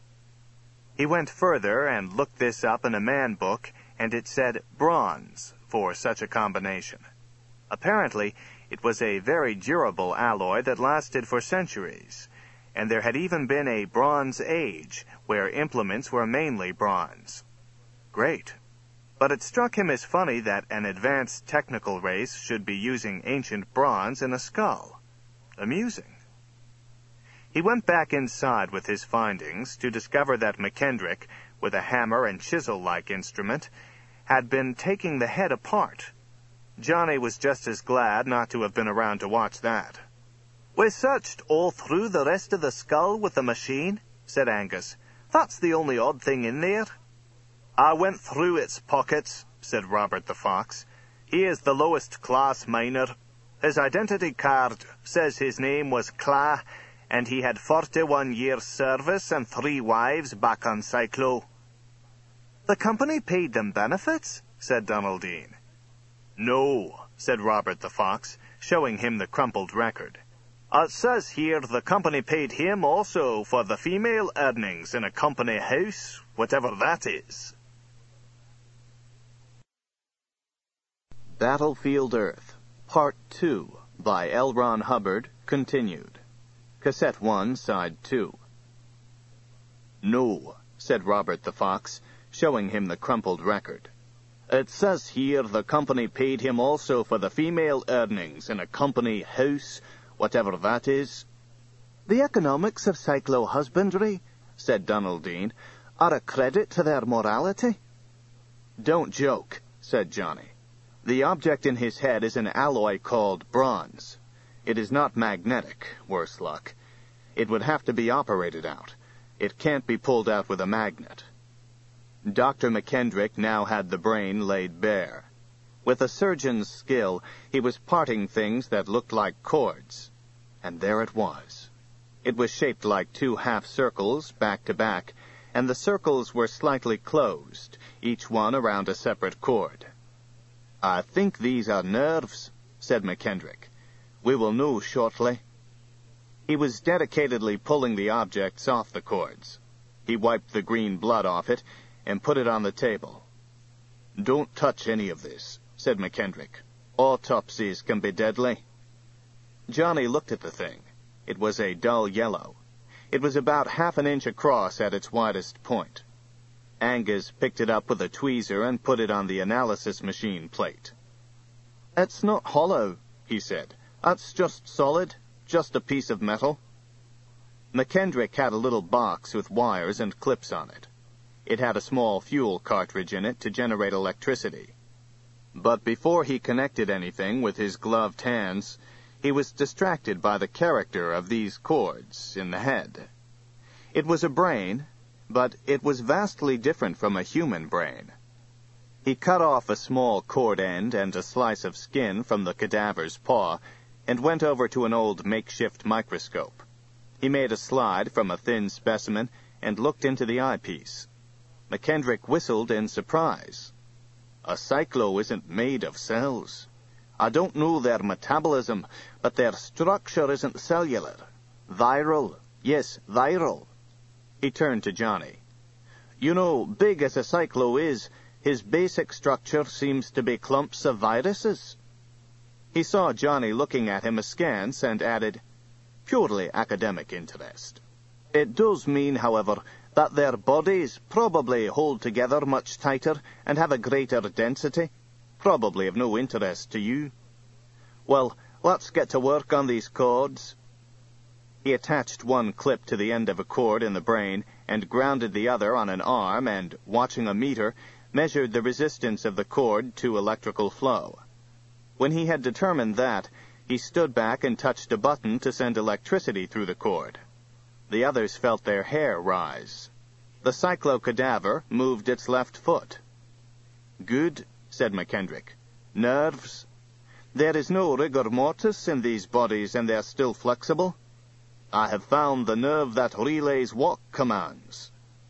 He went further and looked this up in a man book, and it said bronze for such a combination. Apparently, it was a very durable alloy that lasted for centuries, and there had even been a Bronze Age, where implements were mainly bronze. Great. But it struck him as funny that an advanced technical race should be using ancient bronze in a skull. Amusing. He went back inside with his findings to discover that McKendrick, with a hammer and chisel-like instrument, had been taking the head apart. Johnny was just as glad not to have been around to watch that. "We searched all through the rest of the skull with the machine," said Angus. "That's the only odd thing in there." "I went through its pockets," said Robert the Fox. "He is the lowest class miner. His identity card says his name was Clah, and he had 41 years' service and 3 wives back on Cyclo." "The company paid them benefits?" said Donaldine. "No," said Robert the Fox, showing him the crumpled record. It says here the company paid him also for the female earnings in a company house, whatever that is. Battlefield Earth, Part 2, by L. Ron Hubbard, continued. Cassette 1, Side 2. "No," said Robert the Fox, showing him the crumpled record. "It says here the company paid him also for the female earnings in a company house, whatever that is." "The economics of cyclo-husbandry," said Donaldine, "are a credit to their morality." "Don't joke," said Johnny. "The object in his head is an alloy called bronze. It is not magnetic, worse luck. It would have to be operated out. It can't be pulled out with a magnet." Dr. McKendrick now had the brain laid bare. With a surgeon's skill, he was parting things that looked like cords. And there it was. It was shaped like two half-circles, back to back, and the circles were slightly closed, each one around a separate cord. "I think these are nerves," said McKendrick. "We will know shortly." He was dedicatedly pulling the objects off the cords. He wiped the green blood off it and put it on the table. "Don't touch any of this," said McKendrick. "Autopsies can be deadly." Johnny looked at the thing. It was a dull yellow. It was about half an inch across at its widest point. Angus picked it up with a tweezer and put it on the analysis machine plate. "It's not hollow," he said. "That's just solid, just a piece of metal." McKendrick had a little box with wires and clips on it. It had a small fuel cartridge in it to generate electricity. But before he connected anything with his gloved hands, he was distracted by the character of these cords in the head. It was a brain, but it was vastly different from a human brain. He cut off a small cord end and a slice of skin from the cadaver's paw and went over to an old makeshift microscope. He made a slide from a thin specimen and looked into the eyepiece. McKendrick whistled in surprise. "A cyclo isn't made of cells. I don't know their metabolism, but their structure isn't cellular. Viral. Yes, viral." He turned to Johnny. "You know, big as a cyclo is, his basic structure seems to be clumps of viruses." He saw Johnny looking at him askance and added, "Purely academic interest. It does mean, however, that their bodies probably hold together much tighter and have a greater density. Probably of no interest to you. Well, let's get to work on these cords." He attached one clip to the end of a cord in the brain and grounded the other on an arm and, watching a meter, measured the resistance of the cord to electrical flow. When he had determined that, he stood back and touched a button to send electricity through the cord. The others felt their hair rise. The cyclo-cadaver moved its left foot. "Good," said McKendrick. "Nerves. There is no rigor mortis in these bodies, and they're still flexible. I have found the nerve that relays walk commands."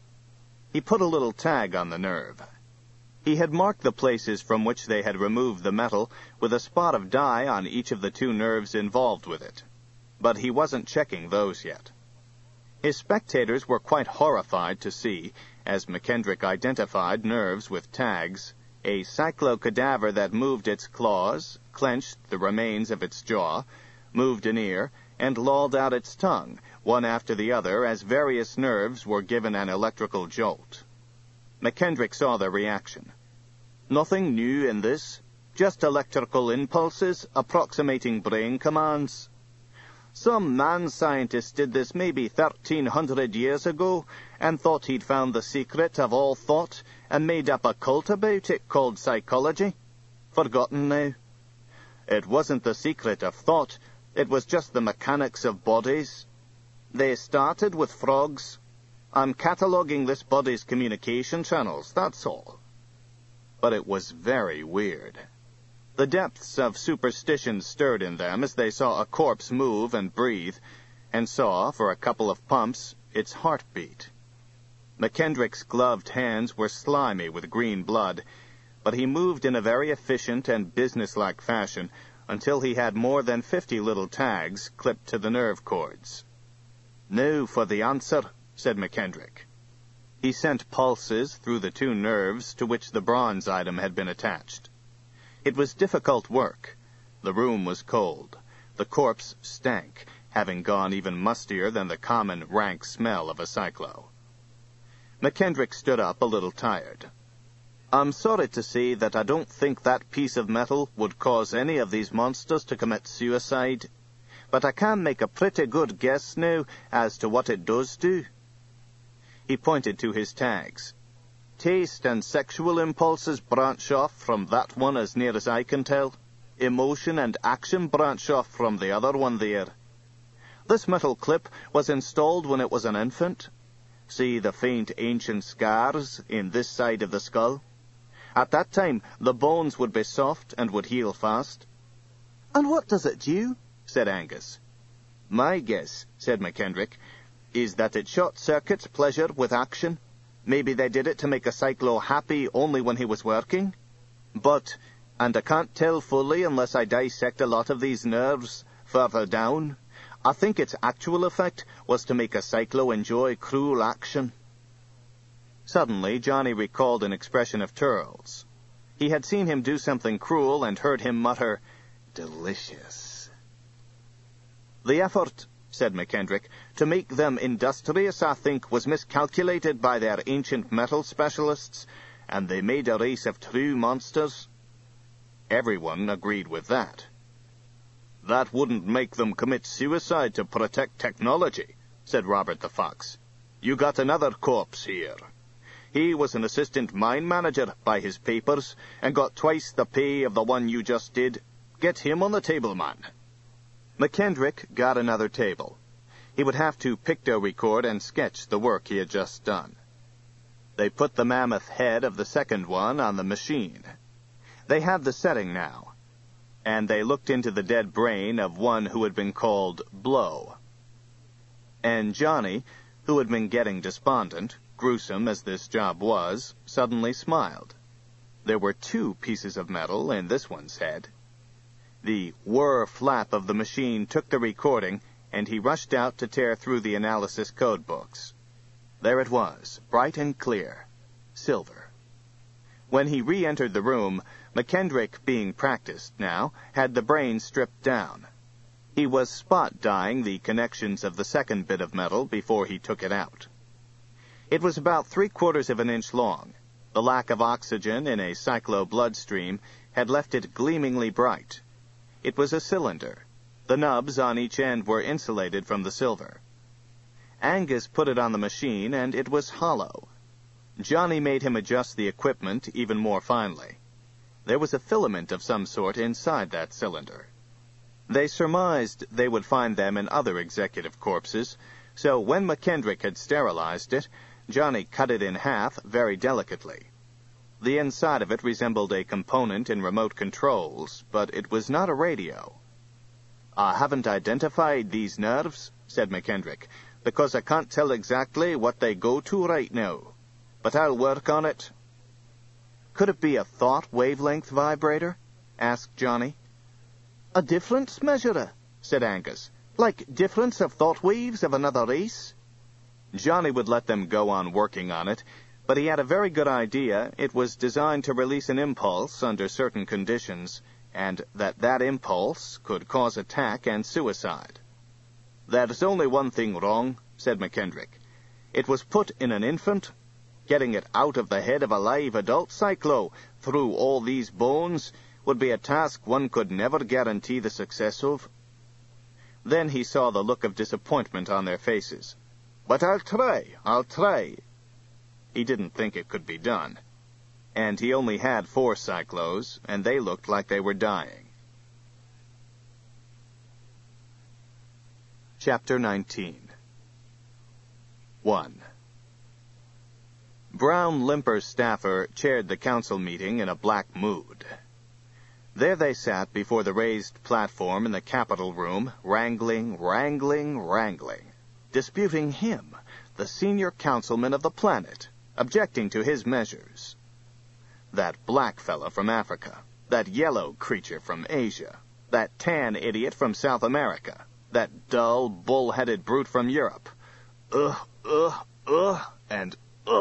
He put a little tag on the nerve. He had marked the places from which they had removed the metal with a spot of dye on each of the two nerves involved with it. But he wasn't checking those yet. His spectators were quite horrified to see, as McKendrick identified nerves with tags, a cyclo-cadaver that moved its claws, clenched the remains of its jaw, moved an ear, and lolled out its tongue, one after the other, as various nerves were given an electrical jolt. McKendrick saw their reaction. "Nothing new in this, just electrical impulses approximating brain commands. Some man-scientist did this maybe 1,300 years ago and thought he'd found the secret of all thought and made up a cult about it called psychology. Forgotten now. It wasn't the secret of thought, it was just the mechanics of bodies. They started with frogs. I'm cataloguing this body's communication channels, that's all." But it was very weird. The depths of superstition stirred in them as they saw a corpse move and breathe, and saw, for a couple of pumps, its heartbeat. McKendrick's gloved hands were slimy with green blood, but he moved in a very efficient and businesslike fashion, until he had more than 50 little tags clipped to the nerve cords. "Now for the answer," said McKendrick. He sent pulses through the 2 nerves to which the bronze item had been attached. It was difficult work. The room was cold. The corpse stank, having gone even mustier than the common rank smell of a cyclo. McKendrick stood up a little tired. "I'm sorry to say that I don't think that piece of metal would cause any of these monsters to commit suicide, but I can make a pretty good guess now as to what it does do." He pointed to his tags. "Taste and sexual impulses branch off from that one as near as I can tell. Emotion and action branch off from the other one there. This metal clip was installed when it was an infant. See the faint ancient scars in this side of the skull? At that time, the bones would be soft and would heal fast." "And what does it do?" said Angus. "My guess," said McKendrick, "is that it short-circuits pleasure with action. Maybe they did it to make a cyclo happy only when he was working. But, and I can't tell fully unless I dissect a lot of these nerves further down, I think its actual effect was to make a cyclo enjoy cruel action." Suddenly, Johnny recalled an expression of Turl's. He had seen him do something cruel and heard him mutter, "Delicious." "The effort," said McKendrick, "to make them industrious, I think, was miscalculated by their ancient metal specialists, and they made a race of true monsters." Everyone agreed with that. "That wouldn't make them commit suicide to protect technology," said Robert the Fox. "You got another corpse here. He was an assistant mine manager by his papers, and got twice the pay of the one you just did. Get him on the table, man." McKendrick got another table. He would have to picto-record and sketch the work he had just done. They put the mammoth head of the second one on the machine. They had the setting now, and they looked into the dead brain of one who had been called Blow. And Johnny, who had been getting despondent, gruesome as this job was, suddenly smiled. There were 2 pieces of metal in this one's head. The whir flap of the machine took the recording, and he rushed out to tear through the analysis code books. There it was, bright and clear. Silver. When he re-entered the room, McKendrick, being practiced now, had the brain stripped down. He was spot-dyeing the connections of the second bit of metal before he took it out. It was about 3/4 of an inch long. The lack of oxygen in a cyclo bloodstream had left it gleamingly bright. It was a cylinder. The nubs on each end were insulated from the silver. Angus put it on the machine, and it was hollow. Johnny made him adjust the equipment even more finely. There was a filament of some sort inside that cylinder. They surmised they would find them in other executive corpses, so when McKendrick had sterilized it, Johnny cut it in half very delicately. The inside of it resembled a component in remote controls, but it was not a radio. "I haven't identified these nerves," said McKendrick, "because I can't tell exactly what they go to right now. But I'll work on it." "Could it be a thought wavelength vibrator?" asked Johnny. "A difference measurer," said Angus. "Like difference of thought waves of another race?" Johnny would let them go on working on it, but he had a very good idea it was designed to release an impulse under certain conditions, and that impulse could cause attack and suicide. "There's only one thing wrong," said McKendrick. "It was put in an infant. Getting it out of the head of a live adult cyclo through all these bones would be a task one could never guarantee the success of." Then he saw the look of disappointment on their faces. "But I'll try. He didn't think it could be done. And he only had 4 cyclos, and they looked like they were dying. Chapter 19. 1. Brown Limper's staffer chaired the council meeting in a black mood. There they sat before the raised platform in the Capitol room, wrangling, disputing him, the senior councilman of the planet, objecting to his measures. That black fella from Africa, that yellow creature from Asia, That tan idiot from South America. That dull, bull-headed brute from Europe. And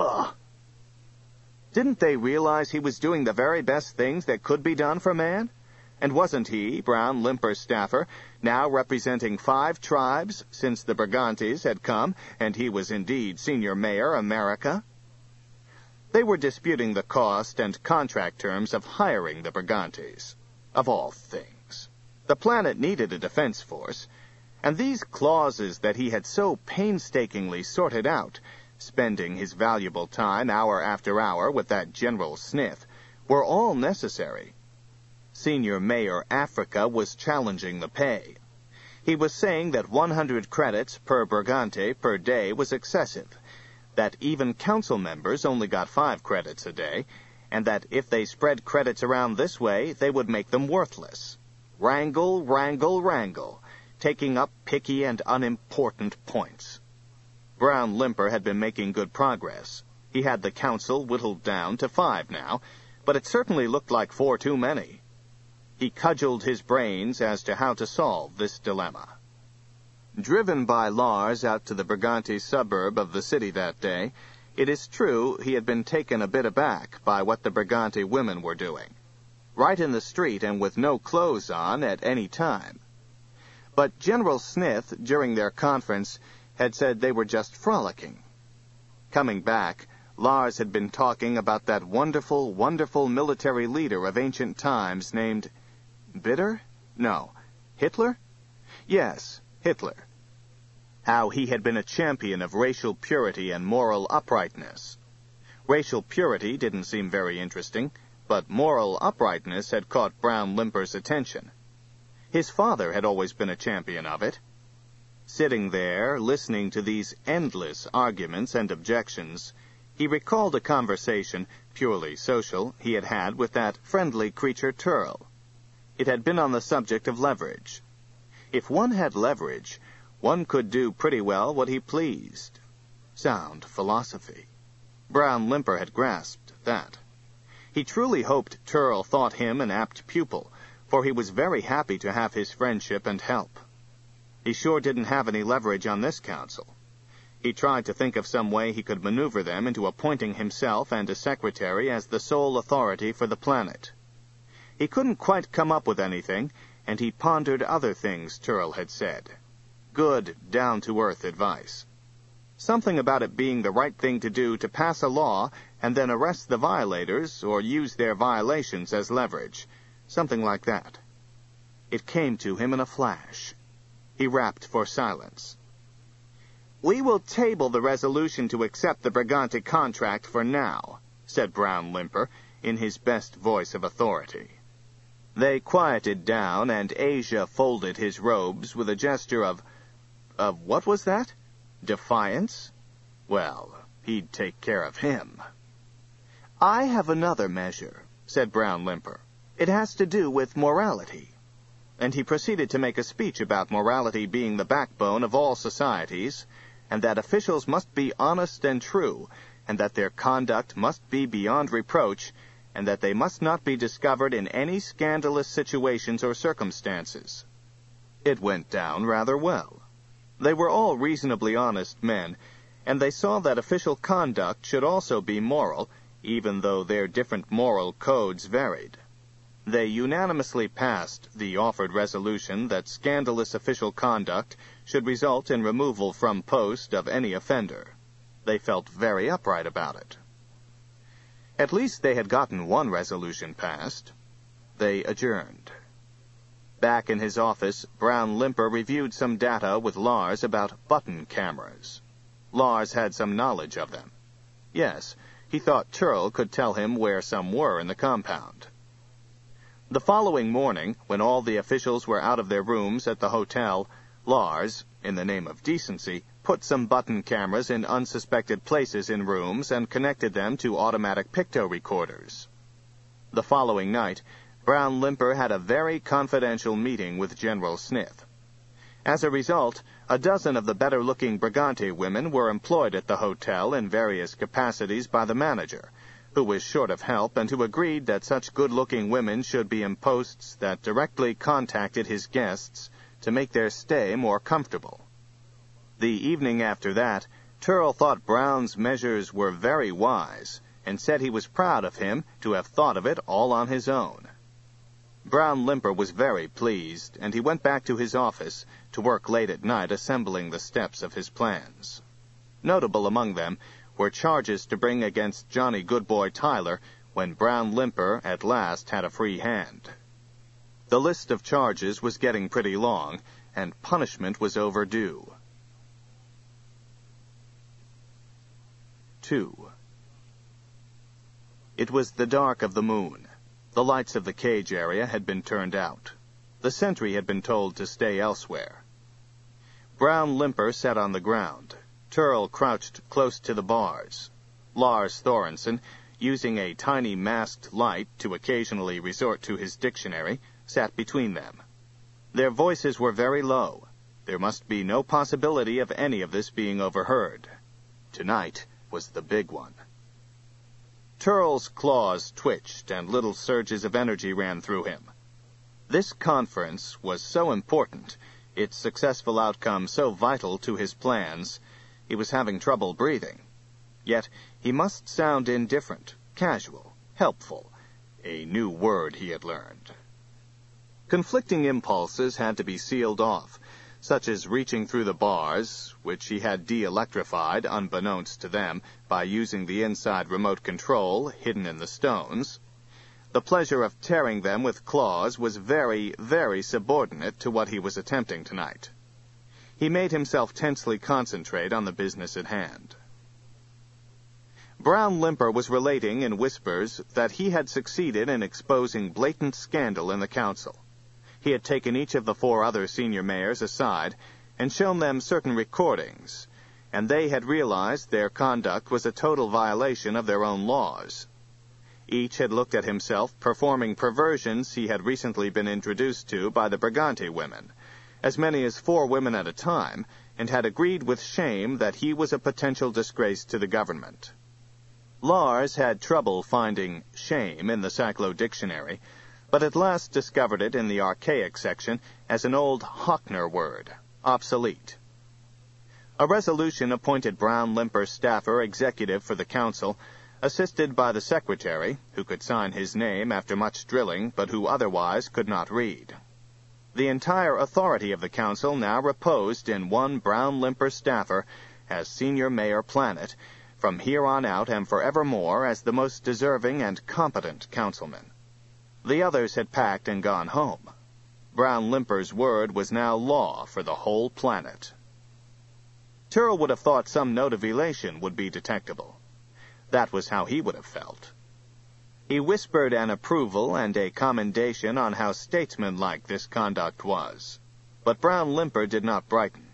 Didn't they realize he was doing the very best things that could be done for man? And wasn't he, Brown Limper's staffer, now representing 5 tribes since the Brigantes had come, and he was indeed Senior Mayor America? They were disputing the cost and contract terms of hiring the Brigantes. Of all things. The planet needed a defense force, and these clauses that he had so painstakingly sorted out, spending his valuable time hour after hour with that General Smith, were all necessary. Senior Mayor Africa was challenging the pay. He was saying that 100 credits per Brigante per day was excessive, that even council members only got 5 credits a day, and that if they spread credits around this way, they would make them worthless. Wrangle, wrangle, wrangle, taking up picky and unimportant points. Brown Limper had been making good progress. He had the council whittled down to 5 now, but it certainly looked like 4 too many. He cudgeled his brains as to how to solve this dilemma. Driven by Lars out to the Brigante suburb of the city that day, it is true he had been taken a bit aback by what the Brigante women were doing. Right in the street and with no clothes on at any time. But General Smith, during their conference, had said they were just frolicking. Coming back, Lars had been talking about that wonderful, wonderful military leader of ancient times named Bitter? No. Hitler? Yes, Hitler. How he had been a champion of racial purity and moral uprightness. Racial purity didn't seem very interesting, but moral uprightness had caught Brown Limper's attention. His father had always been a champion of it. Sitting there, listening to these endless arguments and objections, he recalled a conversation, purely social, he had had with that friendly creature Turl. It had been on the subject of leverage. If one had leverage, one could do pretty well what he pleased. Sound philosophy. Brown Limper had grasped that. He truly hoped Turl thought him an apt pupil, for he was very happy to have his friendship and help. He sure didn't have any leverage on this council. He tried to think of some way he could maneuver them into appointing himself and a secretary as the sole authority for the planet. He couldn't quite come up with anything, and he pondered other things Turl had said. Good, down-to-earth advice. Something about it being the right thing to do to pass a law and then arrest the violators or use their violations as leverage. Something like that. It came to him in a flash. He rapped for silence. "We will table the resolution to accept the Brigante contract for now," said Brown Limper, in his best voice of authority. They quieted down, and Asia folded his robes with a gesture of what was that? Defiance? Well, he'd take care of him. "I have another measure," said Brown Limper. "It has to do with morality." And he proceeded to make a speech about morality being the backbone of all societies, and that officials must be honest and true, and that their conduct must be beyond reproach, and that they must not be discovered in any scandalous situations or circumstances. It went down rather well. They were all reasonably honest men, and they saw that official conduct should also be moral, even though their different moral codes varied. They unanimously passed the offered resolution that scandalous official conduct should result in removal from post of any offender. They felt very upright about it. At least they had gotten one resolution passed. They adjourned. Back in his office, Brown Limper reviewed some data with Lars about button cameras. Lars had some knowledge of them. Yes, he thought Turl could tell him where some were in the compound. The following morning, when all the officials were out of their rooms at the hotel, Lars, in the name of decency, put some button cameras in unsuspected places in rooms and connected them to automatic picto recorders. The following night, Brown Limper had a very confidential meeting with General Smith. As a result, a dozen of the better-looking Brigante women were employed at the hotel in various capacities by the manager, who was short of help and who agreed that such good-looking women should be in posts that directly contacted his guests to make their stay more comfortable. The evening after that, Turl thought Brown's measures were very wise and said he was proud of him to have thought of it all on his own. Brown Limper was very pleased, and he went back to his office to work late at night assembling the steps of his plans. Notable among them were charges to bring against Johnny Goodboy Tyler when Brown Limper at last had a free hand. The list of charges was getting pretty long, and punishment was overdue. 2. It was the dark of the moon. The lights of the cage area had been turned out. The sentry had been told to stay elsewhere. Brown Limper sat on the ground. Turl crouched close to the bars. Lars Thorensen, using a tiny masked light to occasionally resort to his dictionary, sat between them. Their voices were very low. There must be no possibility of any of this being overheard. Tonight was the big one. Turl's claws twitched and little surges of energy ran through him. This conference was so important, its successful outcome so vital to his plans, he was having trouble breathing. Yet he must sound indifferent, casual, helpful, a new word he had learned. Conflicting impulses had to be sealed off, such as reaching through the bars, which he had de-electrified, unbeknownst to them, by using the inside remote control hidden in the stones. The pleasure of tearing them with claws was very, very subordinate to what he was attempting tonight. He made himself tensely concentrate on the business at hand. Brown Limper was relating in whispers that he had succeeded in exposing blatant scandal in the council. He had taken each of the 4 other senior mayors aside and shown them certain recordings, and they had realized their conduct was a total violation of their own laws. Each had looked at himself performing perversions he had recently been introduced to by the Briganti women, as many as 4 women at a time, and had agreed with shame that he was a potential disgrace to the government. Lars had trouble finding shame in the Cyclo dictionary, but at last discovered it in the archaic section as an old Hockner word, obsolete. A resolution appointed Brown Limper staffer executive for the council, assisted by the secretary, who could sign his name after much drilling, but who otherwise could not read. The entire authority of the council now reposed in one Brown Limper staffer as senior mayor Planet, from here on out and forevermore as the most deserving and competent councilman. The others had packed and gone home. Brown Limper's word was now law for the whole planet. Turl would have thought some note of elation would be detectable. That was how he would have felt. He whispered an approval and a commendation on how statesmanlike this conduct was. But Brown Limper did not brighten.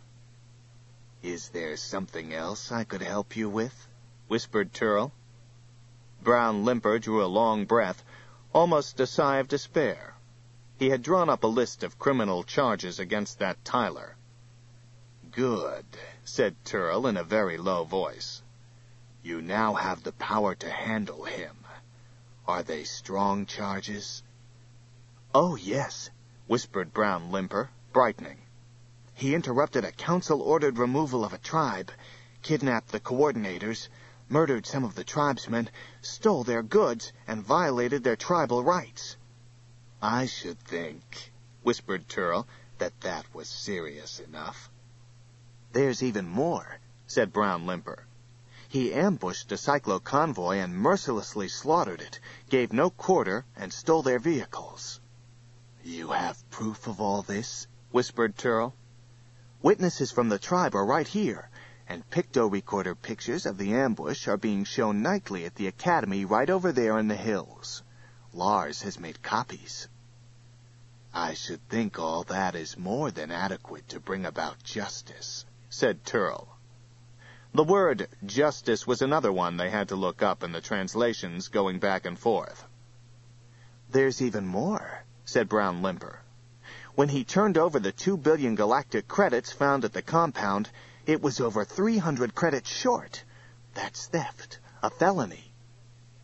"Is there something else I could help you with?" whispered Turl. Brown Limper drew a long breath, almost a sigh of despair. He had drawn up a list of criminal charges against that Tyler. "Good," said Turl in a very low voice. "You now have the power to handle him. Are they strong charges?" "Oh, yes," whispered Brown Limper, brightening. "He interrupted a council-ordered removal of a tribe, kidnapped the coordinators, murdered some of the tribesmen, stole their goods, and violated their tribal rights." "I should think," whispered Turl, that was serious enough." "There's even more," said Brown Limper. "He ambushed a Cyclo convoy and mercilessly slaughtered it, gave no quarter, and stole their vehicles." "You have proof of all this?" whispered Turl. "Witnesses from the tribe are right here, and picto-recorder pictures of the ambush are being shown nightly at the academy right over there in the hills. Lars has made copies." "I should think all that is more than adequate to bring about justice," said Turl. The word justice was another one they had to look up in the translations going back and forth. "There's even more," said Brown Limper. "When he turned over the 2 billion galactic credits found at the compound, it was over 300 credits short. That's theft, a felony."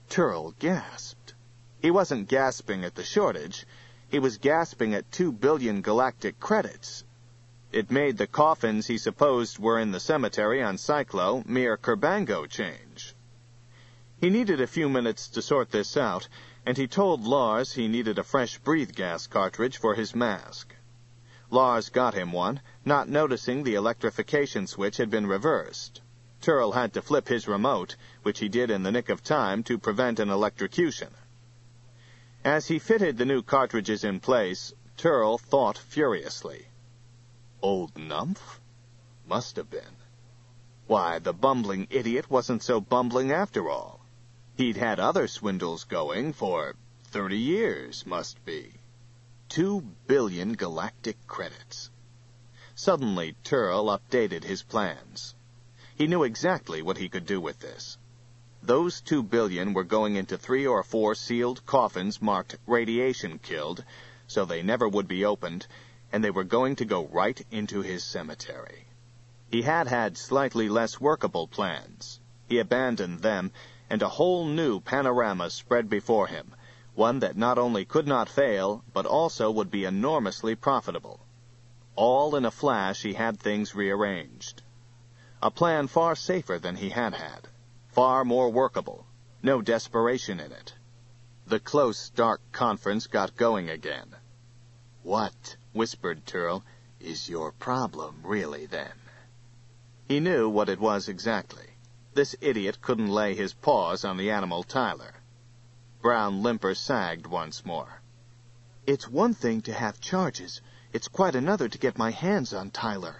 Turl gasped. He wasn't gasping at the shortage. He was gasping at 2 billion galactic credits. It made the coffins he supposed were in the cemetery on Cyclo mere Kerbango change. He needed a few minutes to sort this out, and he told Lars he needed a fresh breathe gas cartridge for his mask. Lars got him one, not noticing the electrification switch had been reversed. Turl had to flip his remote, which he did in the nick of time to prevent an electrocution. As he fitted the new cartridges in place, Turl thought furiously. Old Numph? Must have been. Why, the bumbling idiot wasn't so bumbling after all. He'd had other swindles going for 30 years, must be. 2 billion galactic credits. Suddenly, Turl updated his plans. He knew exactly what he could do with this. Those 2 billion were going into 3 or 4 sealed coffins marked radiation killed, so they never would be opened, and they were going to go right into his cemetery. He had slightly less workable plans. He abandoned them, and a whole new panorama spread before him, one that not only could not fail, but also would be enormously profitable. All in a flash he had things rearranged. A plan far safer than he had, far more workable, no desperation in it. The close, dark conference got going again. What, whispered Turl, is your problem really then? He knew what it was exactly. This idiot couldn't lay his paws on the animal Tyler. Brown Limper sagged once more. It's one thing to have charges. It's quite another to get my hands on Tyler.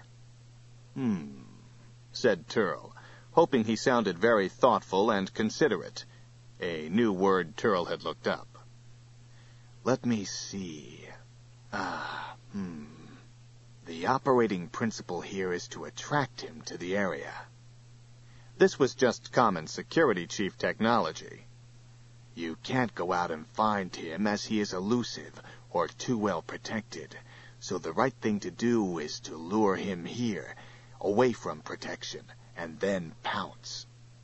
Said Turl, hoping he sounded very thoughtful and considerate. A new word Turl had looked up. Let me see. The operating principle here is to attract him to the area. This was just common security chief technology. You can't go out and find him, as he is elusive or too well protected, so the right thing to do is to lure him here, away from protection, and then pounce.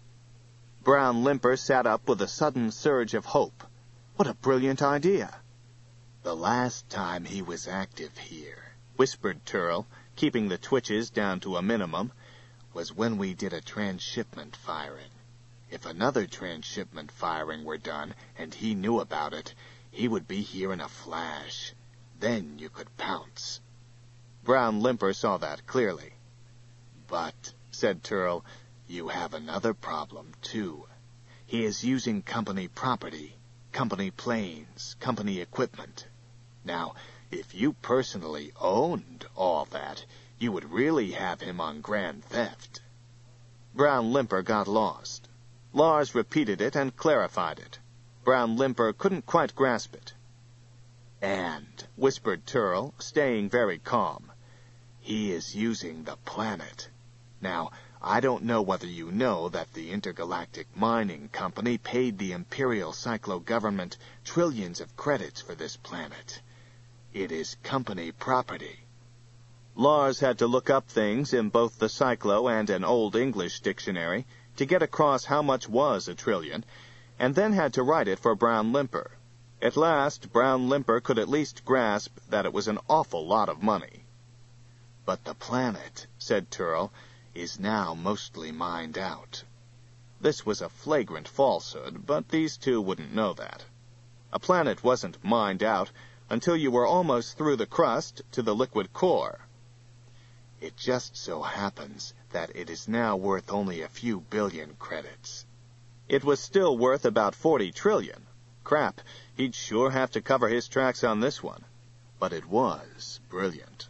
Brown Limper sat up with a sudden surge of hope. What a brilliant idea! The last time he was active here, whispered Turl, keeping the twitches down to a minimum, was when we did a transshipment firing. If another transshipment firing were done, and he knew about it, he would be here in a flash. Then you could pounce. Brown Limper saw that clearly. But, said Turl, you have another problem, too. He is using company property, company planes, company equipment. Now, if you personally owned all that, you would really have him on grand theft. Brown Limper got lost. Lars repeated it and clarified it. Brown Limper couldn't quite grasp it. And, whispered Turl, staying very calm, he is using the planet. Now, I don't know whether you know that the Intergalactic Mining Company paid the Imperial Cyclo government trillions of credits for this planet. It is company property. Lars had to look up things in both the Cyclo and an Old English dictionary to get across how much was a trillion, and then had to write it for Brown Limper. At last, Brown Limper could at least grasp that it was an awful lot of money. But the planet, said Turl, is now mostly mined out. This was a flagrant falsehood, but these two wouldn't know that. A planet wasn't mined out until you were almost through the crust to the liquid core. It just so happens that it is now worth only a few billion credits. It was still worth about 40 trillion. Crap, he'd sure have to cover his tracks on this one. But it was brilliant.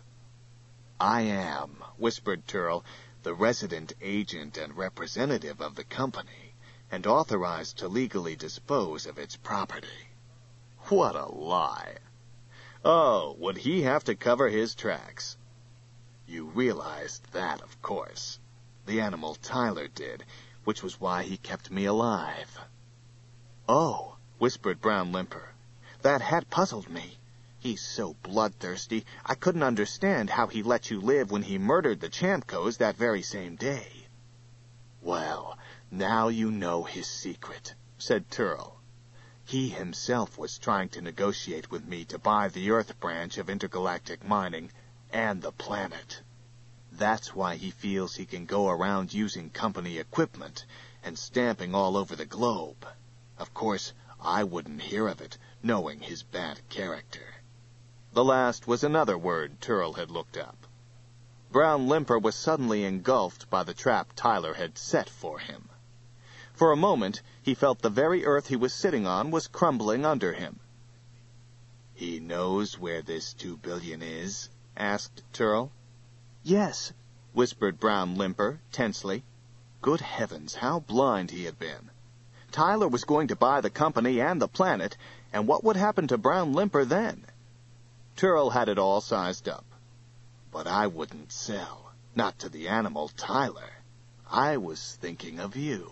I am, whispered Turl, the resident agent and representative of the company, and authorized to legally dispose of its property. What a lie. Oh, would he have to cover his tracks? You realized that, of course. The animal Tyler did, which was why he kept me alive. Oh, whispered Brown Limper, that had puzzled me. He's so bloodthirsty, I couldn't understand how he let you live when he murdered the Chamcos that very same day. Well, now you know his secret, said Turl. He himself was trying to negotiate with me to buy the Earth branch of Intergalactic Mining and the planet. That's why he feels he can go around using company equipment and stamping all over the globe. Of course, I wouldn't hear of it, knowing his bad character. The last was another word Turl had looked up. Brown Limper was suddenly engulfed by the trap Tyler had set for him. For a moment, he felt the very earth he was sitting on was crumbling under him. "He knows where this 2 billion is?" asked Turl. "Yes," whispered Brown Limper, tensely. Good heavens, how blind he had been. Tyler was going to buy the company and the planet, and what would happen to Brown Limper then? Turl had it all sized up. "But I wouldn't sell, not to the animal Tyler. I was thinking of you."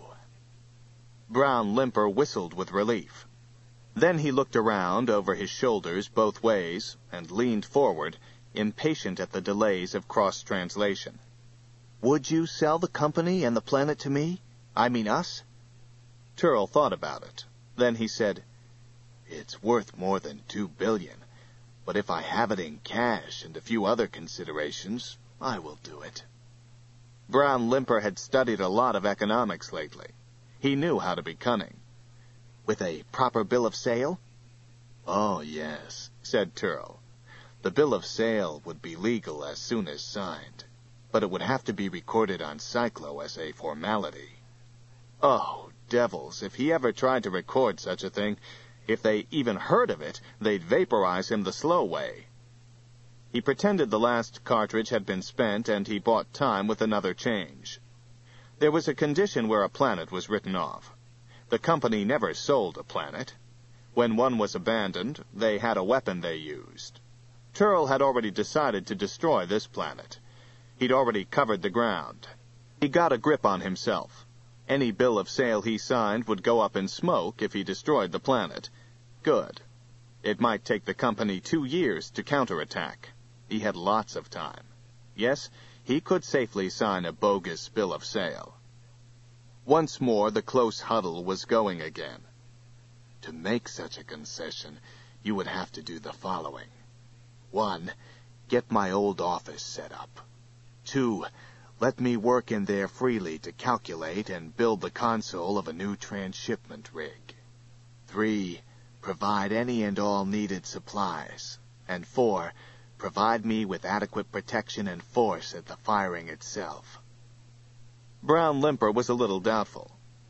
Brown Limper whistled with relief. Then he looked around over his shoulders both ways and leaned forward, impatient at the delays of cross-translation. "Would you sell the company and the planet to me? I mean us?" Turl thought about it. Then he said, "It's worth more than 2 billion, but if I have it in cash and a few other considerations, I will do it." Brown Limper had studied a lot of economics lately. He knew how to be cunning. "With a proper bill of sale?" "Oh, yes," said Turl. "The bill of sale would be legal as soon as signed, but it would have to be recorded on Cyclo as a formality." Oh, devils, if he ever tried to record such a thing, if they even heard of it, they'd vaporize him the slow way. He pretended the last cartridge had been spent, and he bought time with another change. There was a condition where a planet was written off. The company never sold a planet. When one was abandoned, they had a weapon they used. Turl had already decided to destroy this planet. He'd already covered the ground. He got a grip on himself. Any bill of sale he signed would go up in smoke if he destroyed the planet. Good. It might take the company 2 years to counterattack. He had lots of time. Yes, he could safely sign a bogus bill of sale. Once more, the close huddle was going again. To make such a concession, you would have to do the following. 1, get my old office set up. 2, let me work in there freely to calculate and build the console of a new transshipment rig. 3, provide any and all needed supplies. And 4, provide me with adequate protection and force at the firing itself. Brown Limper was a little doubtful.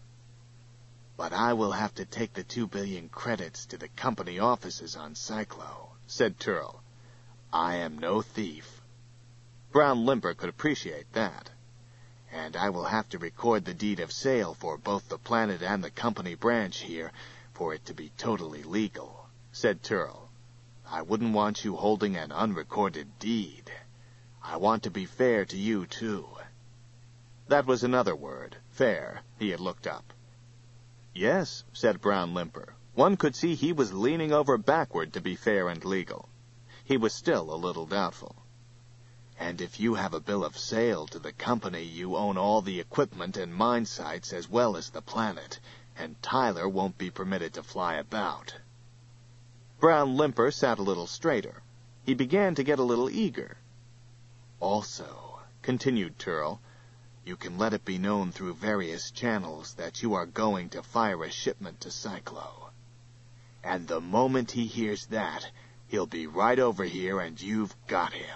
"But I will have to take the 2 billion credits to the company offices on Cyclo," said Turl. "I am no thief." Brown Limper could appreciate that. "And I will have to record the deed of sale for both the planet and the company branch here for it to be totally legal," said Turl. "I wouldn't want you holding an unrecorded deed. I want to be fair to you, too." That was another word, fair, he had looked up. "Yes," said Brown Limper. One could see he was leaning over backward to be fair and legal. He was still a little doubtful. "And if you have a bill of sale to the company, you own all the equipment and mine sites as well as the planet, and Tyler won't be permitted to fly about." Brown Limper sat a little straighter. He began to get a little eager. "Also," continued Turl, "you can let it be known through various channels that you are going to fire a shipment to Cyclo. And the moment he hears that, he'll be right over here and you've got him."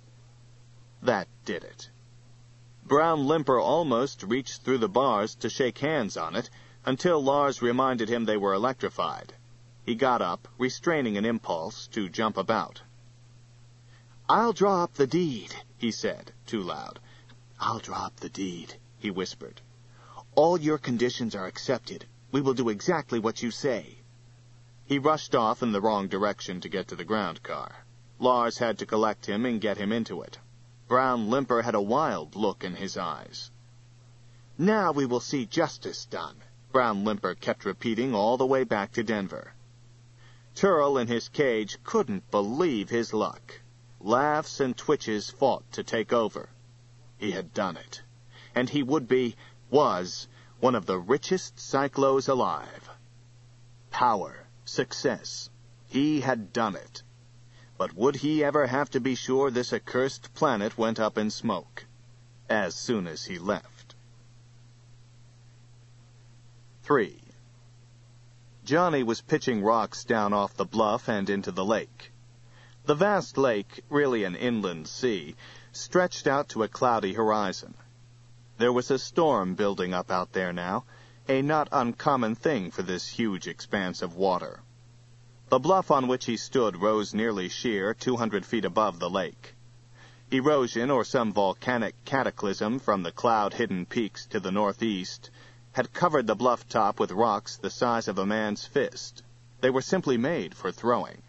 That did it. Brown Limper almost reached through the bars to shake hands on it, until Lars reminded him they were electrified. He got up, restraining an impulse to jump about. "I'll draw up the deed," he said, too loud. "I'll draw up the deed," he whispered. "All your conditions are accepted. We will do exactly what you say." He rushed off in the wrong direction to get to the ground car. Lars had to collect him and get him into it. Brown Limper had a wild look in his eyes. "Now we will see justice done," Brown Limper kept repeating all the way back to Denver. Turl in his cage couldn't believe his luck. Laughs and twitches fought to take over. He had done it. And he was one of the richest cyclos alive. Power, success. He had done it. But would he ever have to be sure this accursed planet went up in smoke as soon as he left? 3. Johnny was pitching rocks down off the bluff and into the lake. The vast lake, really an inland sea, stretched out to a cloudy horizon. There was a storm building up out there now, a not uncommon thing for this huge expanse of water. The bluff on which he stood rose nearly sheer 200 feet above the lake. Erosion or some volcanic cataclysm from the cloud-hidden peaks to the northeast had covered the bluff top with rocks the size of a man's fist. They were simply made for throwing.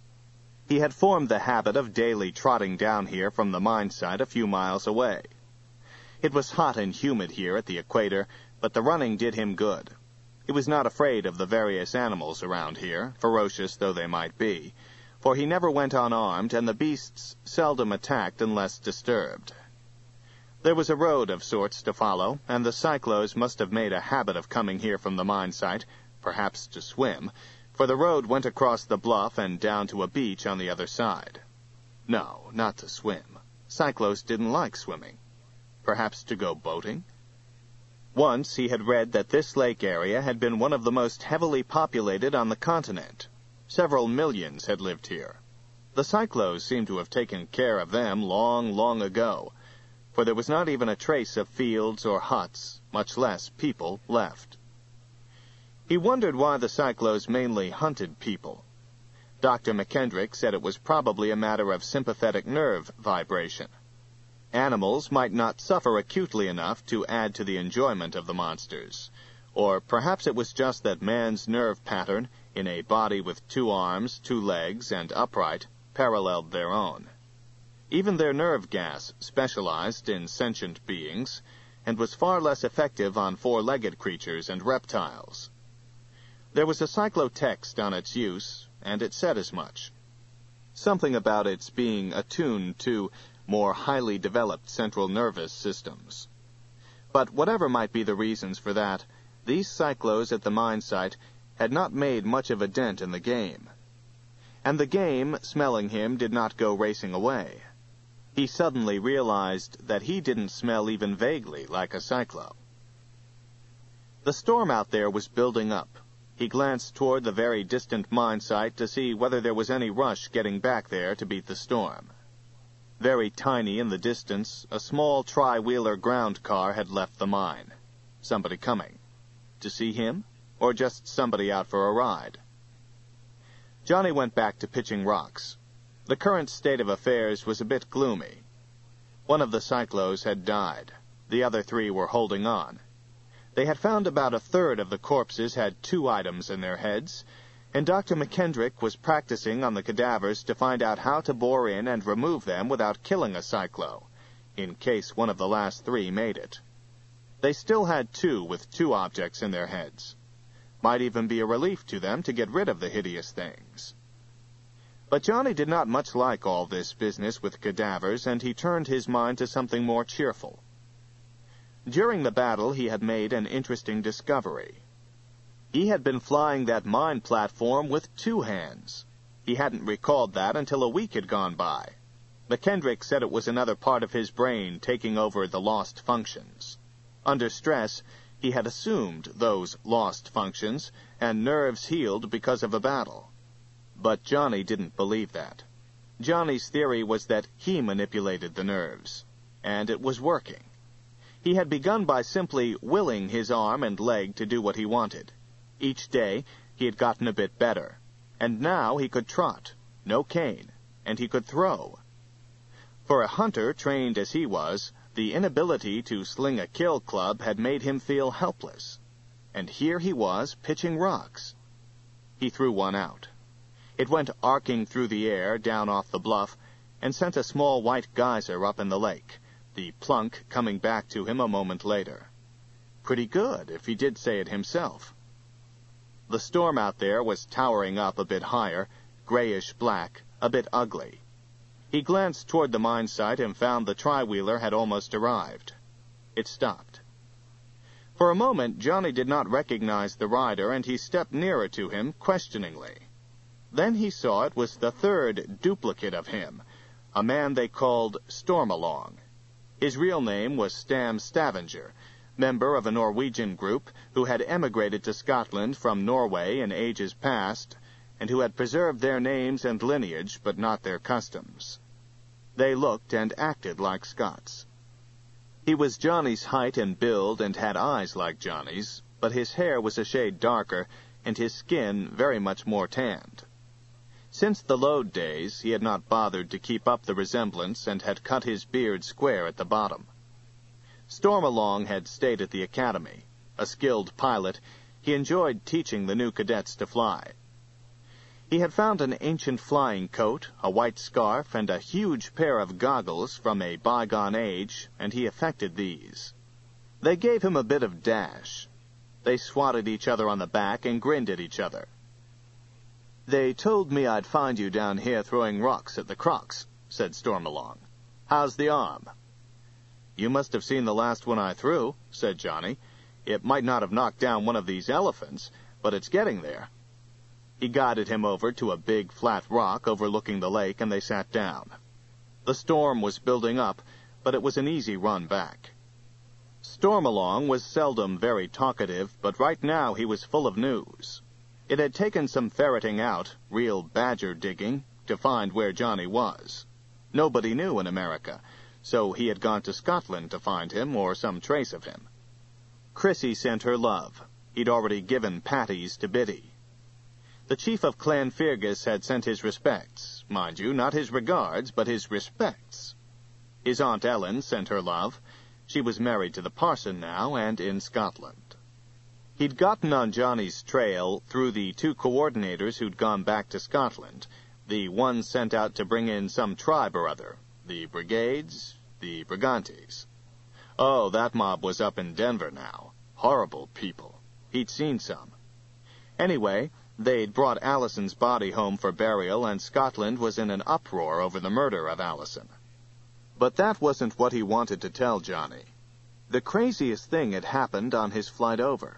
He had formed the habit of daily trotting down here from the mine site a few miles away. It was hot and humid here at the equator, but the running did him good. He was not afraid of the various animals around here, ferocious though they might be, for he never went unarmed, and the beasts seldom attacked unless disturbed. There was a road of sorts to follow, and the cyclos must have made a habit of coming here from the mine site, perhaps to swim, for the road went across the bluff and down to a beach on the other side. No, not to swim. Cyclos didn't like swimming. Perhaps to go boating? Once he had read that this lake area had been one of the most heavily populated on the continent. Several millions had lived here. The cyclos seemed to have taken care of them long, long ago, for there was not even a trace of fields or huts, much less people, left. He wondered why the cyclos mainly hunted people. Dr. McKendrick said it was probably a matter of sympathetic nerve vibration. Animals might not suffer acutely enough to add to the enjoyment of the monsters, or perhaps it was just that man's nerve pattern, in a body with 2 arms, 2 legs, and upright, paralleled their own. Even their nerve gas specialized in sentient beings, and was far less effective on 4-legged creatures and reptiles. There was a cyclotext on its use, and it said as much. Something about its being attuned to more highly developed central nervous systems. But whatever might be the reasons for that, these cyclos at the mine site had not made much of a dent in the game. And the game, smelling him, did not go racing away. He suddenly realized that he didn't smell even vaguely like a cyclo. The storm out there was building up. He glanced toward the very distant mine site to see whether there was any rush getting back there to beat the storm. Very tiny in the distance, a small tri-wheeler ground car had left the mine. Somebody coming. To see him? Or just somebody out for a ride? Johnny went back to pitching rocks. The current state of affairs was a bit gloomy. One of the cyclos had died. The other 3 were holding on. They had found about a third of the corpses had 2 items in their heads, and Dr. McKendrick was practicing on the cadavers to find out how to bore in and remove them without killing a cyclo, in case one of the last 3 made it. They still had 2 with 2 objects in their heads. Might even be a relief to them to get rid of the hideous things. But Johnny did not much like all this business with cadavers, and he turned his mind to something more cheerful. During the battle, he had made an interesting discovery. He had been flying that mine platform with 2 hands. He hadn't recalled that until a week had gone by. McKendrick said it was another part of his brain taking over the lost functions. Under stress, he had assumed those lost functions, and nerves healed because of a battle. But Johnny didn't believe that. Johnny's theory was that he manipulated the nerves, and it was working. He had begun by simply willing his arm and leg to do what he wanted. Each day, he had gotten a bit better, and now he could trot, no cane, and he could throw. For a hunter trained as he was, the inability to sling a kill club had made him feel helpless. And here he was pitching rocks. He threw one out. It went arcing through the air down off the bluff and sent a small white geyser up in the lake, the plunk coming back to him a moment later. Pretty good, if he did say it himself. The storm out there was towering up a bit higher, grayish-black, a bit ugly. He glanced toward the mine site and found the tri-wheeler had almost arrived. It stopped. For a moment, Johnny did not recognize the rider, and he stepped nearer to him, questioningly. Then he saw it was the third duplicate of him, a man they called Stormalong. His real name was Stam Stavanger, member of a Norwegian group who had emigrated to Scotland from Norway in ages past, and who had preserved their names and lineage, but not their customs. They looked and acted like Scots. He was Johnny's height and build and had eyes like Johnny's, but his hair was a shade darker and his skin very much more tanned. Since the Lode days, he had not bothered to keep up the resemblance and had cut his beard square at the bottom. Stormalong had stayed at the academy. A skilled pilot, he enjoyed teaching the new cadets to fly. He had found an ancient flying coat, a white scarf, and a huge pair of goggles from a bygone age, and he affected these. They gave him a bit of dash. They swatted each other on the back and grinned at each other. "They told me I'd find you down here throwing rocks at the crocs," said Stormalong. "How's the arm?" "You must have seen the last one I threw," said Johnny. "It might not have knocked down one of these elephants, but it's getting there." He guided him over to a big flat rock overlooking the lake, and they sat down. The storm was building up, but it was an easy run back. Stormalong was seldom very talkative, but right now he was full of news. It had taken some ferreting out, real badger digging, to find where Johnny was. Nobody knew in America, so he had gone to Scotland to find him or some trace of him. Chrissy sent her love. He'd already given patties to Biddy. The chief of Clan Fergus had sent his respects. Mind you, not his regards, but his respects. His Aunt Ellen sent her love. She was married to the parson now, and in Scotland. He'd gotten on Johnny's trail through the two coordinators who'd gone back to Scotland, the one sent out to bring in some tribe or other, the Brigades, the Brigantes. Oh, that mob was up in Denver now. Horrible people. He'd seen some. Anyway, they'd brought Allison's body home for burial, and Scotland was in an uproar over the murder of Allison. But that wasn't what he wanted to tell Johnny. The craziest thing had happened on his flight over.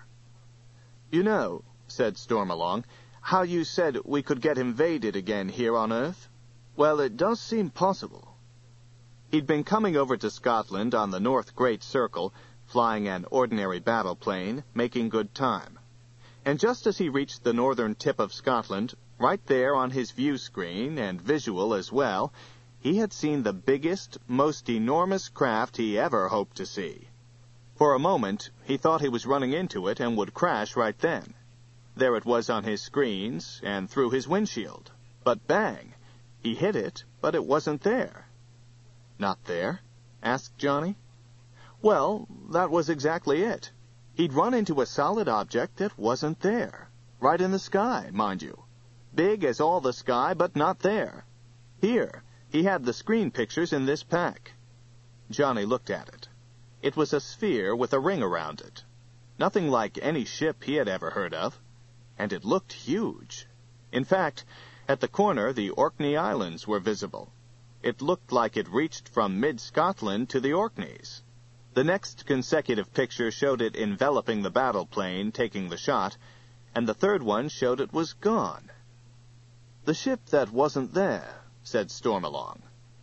"You know," said Stormalong, "how you said we could get invaded again here on Earth? Well, it does seem possible." He'd been coming over to Scotland on the North Great Circle, flying an ordinary battle plane, making good time. And just as he reached the northern tip of Scotland, right there on his view screen, and visual as well, he had seen the biggest, most enormous craft he ever hoped to see. For a moment, he thought he was running into it and would crash right then. There it was on his screens and through his windshield. But bang! He hit it, but it wasn't there. "Not there?" asked Johnny. Well, that was exactly it. He'd run into a solid object that wasn't there. Right in the sky, mind you. Big as all the sky, but not there. Here, he had the screen pictures in this pack. Johnny looked at it. It was a sphere with a ring around it. Nothing like any ship he had ever heard of. And it looked huge. In fact, at the corner, the Orkney Islands were visible. It looked like it reached from mid-Scotland to the Orkneys. The next consecutive picture showed it enveloping the battle plane, taking the shot, and the third one showed it was gone. "The ship that wasn't there," said Stormalong.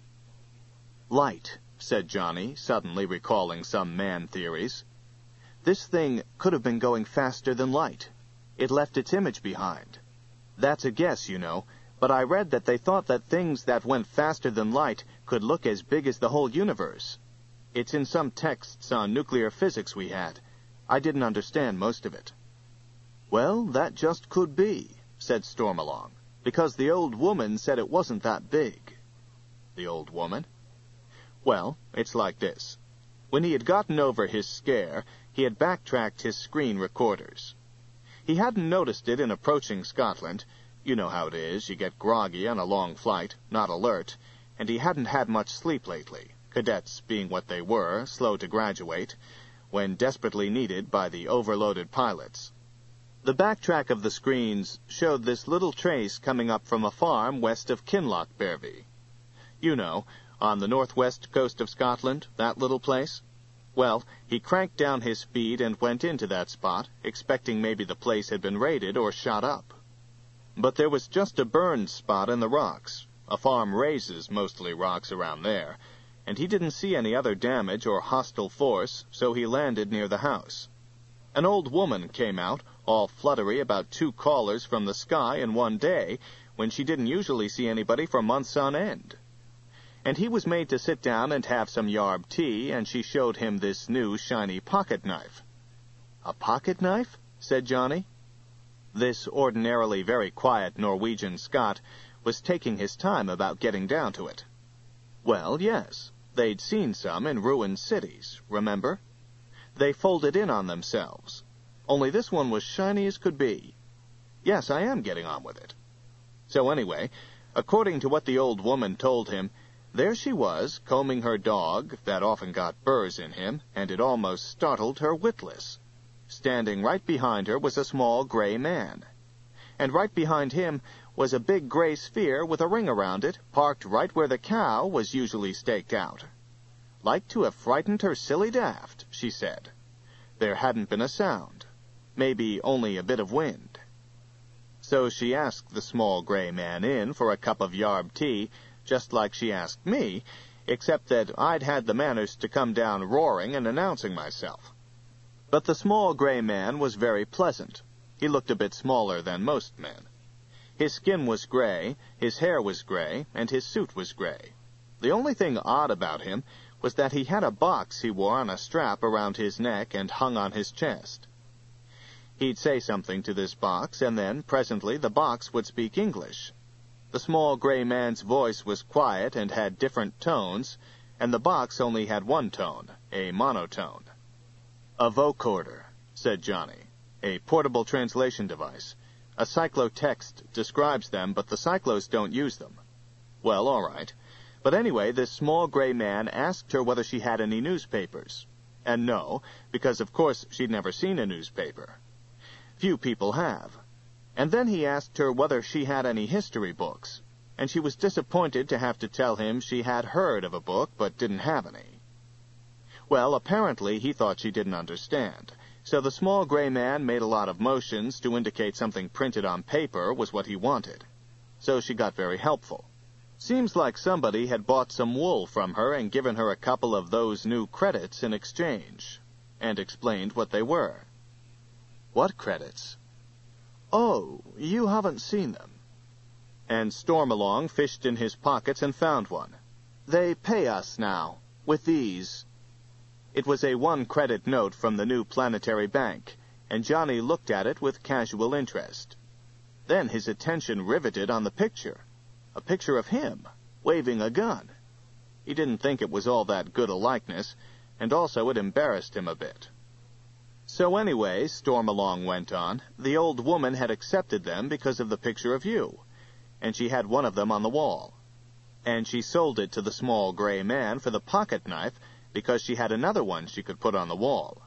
"Light," said Johnny, suddenly recalling some man theories. "This thing could have been going faster than light. It left its image behind. That's a guess, you know, but I read that they thought that things that went faster than light could look as big as the whole universe. It's in some texts on nuclear physics we had. I didn't understand most of it." "Well, that just could be," said Stormalong, "because the old woman said it wasn't that big." "The old woman?" "Well, it's like this. When he had gotten over his scare, he had backtracked his screen recorders. He hadn't noticed it in approaching Scotland. You know how it is, you get groggy on a long flight, not alert, and he hadn't had much sleep lately. Cadets being what they were, slow to graduate, when desperately needed by the overloaded pilots. The backtrack of the screens showed this little trace coming up from a farm west of Kinlochbervie. You know, on the northwest coast of Scotland, that little place. Well, he cranked down his speed and went into that spot, expecting maybe the place had been raided or shot up. But there was just a burned spot in the rocks. A farm raises mostly rocks around there, and he didn't see any other damage or hostile force, so he landed near the house. An old woman came out, all fluttery about 2 callers from the sky in one day, when she didn't usually see anybody for months on end. And he was made to sit down and have some yarb tea, and she showed him this new shiny pocket knife. "A pocket knife?" said Johnny. This ordinarily very quiet Norwegian Scot was taking his time about getting down to it. Well, yes, they'd seen some in ruined cities, remember? They folded in on themselves. Only this one was shiny as could be. Yes, I am getting on with it. So anyway, according to what the old woman told him, there she was, combing her dog, that often got burrs in him, and it almost startled her witless. Standing right behind her was a small gray man. And right behind him was a big gray sphere with a ring around it, parked right where the cow was usually staked out. Like to have frightened her silly daft, she said. There hadn't been a sound. Maybe only a bit of wind. So she asked the small gray man in for a cup of yarb tea, just like she asked me, except that I'd had the manners to come down roaring and announcing myself. But the small gray man was very pleasant. He looked a bit smaller than most men. His skin was gray, his hair was gray, and his suit was gray. The only thing odd about him was that he had a box he wore on a strap around his neck and hung on his chest. He'd say something to this box, and then, presently, the box would speak English. The small gray man's voice was quiet and had different tones, and the box only had one tone, a monotone. "A vocoder," said Johnny. "A portable translation device. A cyclotext describes them, but the cyclos don't use them." Well, all right. But anyway, this small gray man asked her whether she had any newspapers. And no, because of course she'd never seen a newspaper. Few people have. And then he asked her whether she had any history books, and she was disappointed to have to tell him she had heard of a book but didn't have any. Well, apparently he thought she didn't understand, so the small gray man made a lot of motions to indicate something printed on paper was what he wanted. So she got very helpful. Seems like somebody had bought some wool from her and given her a couple of those new credits in exchange, and explained what they were. "What credits?" "Oh, you haven't seen them." And Stormalong fished in his pockets and found one. "They pay us now, with these." It was a 1-credit note from the new Planetary Bank, and Johnny looked at it with casual interest. Then his attention riveted on the picture. A picture of him, waving a gun. He didn't think it was all that good a likeness, and also it embarrassed him a bit. So anyway, Stormalong went on, the old woman had accepted them because of the picture of you, and she had one of them on the wall. And she sold it to the small gray man for the pocket knife because she had another one she could put on the wall.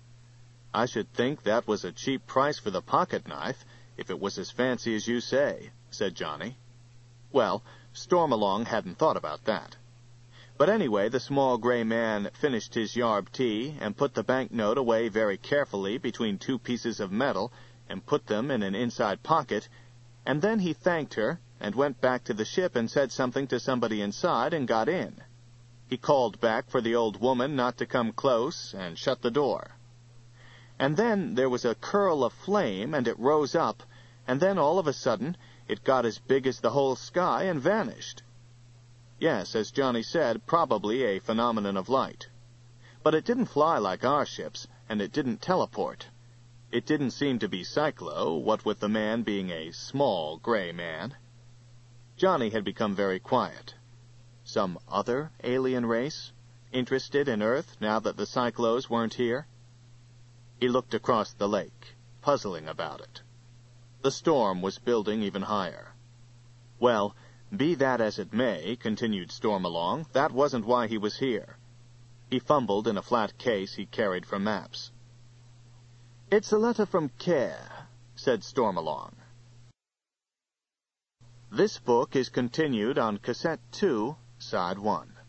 "I should think that was a cheap price for the pocket knife, if it was as fancy as you say," said Johnny. Well, Stormalong hadn't thought about that. But anyway, the small gray man finished his yarb tea and put the banknote away very carefully between 2 pieces of metal and put them in an inside pocket, and then he thanked her and went back to the ship and said something to somebody inside and got in. He called back for the old woman not to come close and shut the door. And then there was a curl of flame, and it rose up, and then all of a sudden it got as big as the whole sky and vanished. Yes, as Johnny said, probably a phenomenon of light. But it didn't fly like our ships, and it didn't teleport. It didn't seem to be cyclo, what with the man being a small gray man. Johnny had become very quiet. Some other alien race? Interested in Earth now that the cyclos weren't here? He looked across the lake, puzzling about it. The storm was building even higher. Well, be that as it may, continued Stormalong, that wasn't why he was here. He fumbled in a flat case he carried for maps. "It's a letter from Care," said Stormalong. This book is continued on Cassette 2, Side 1.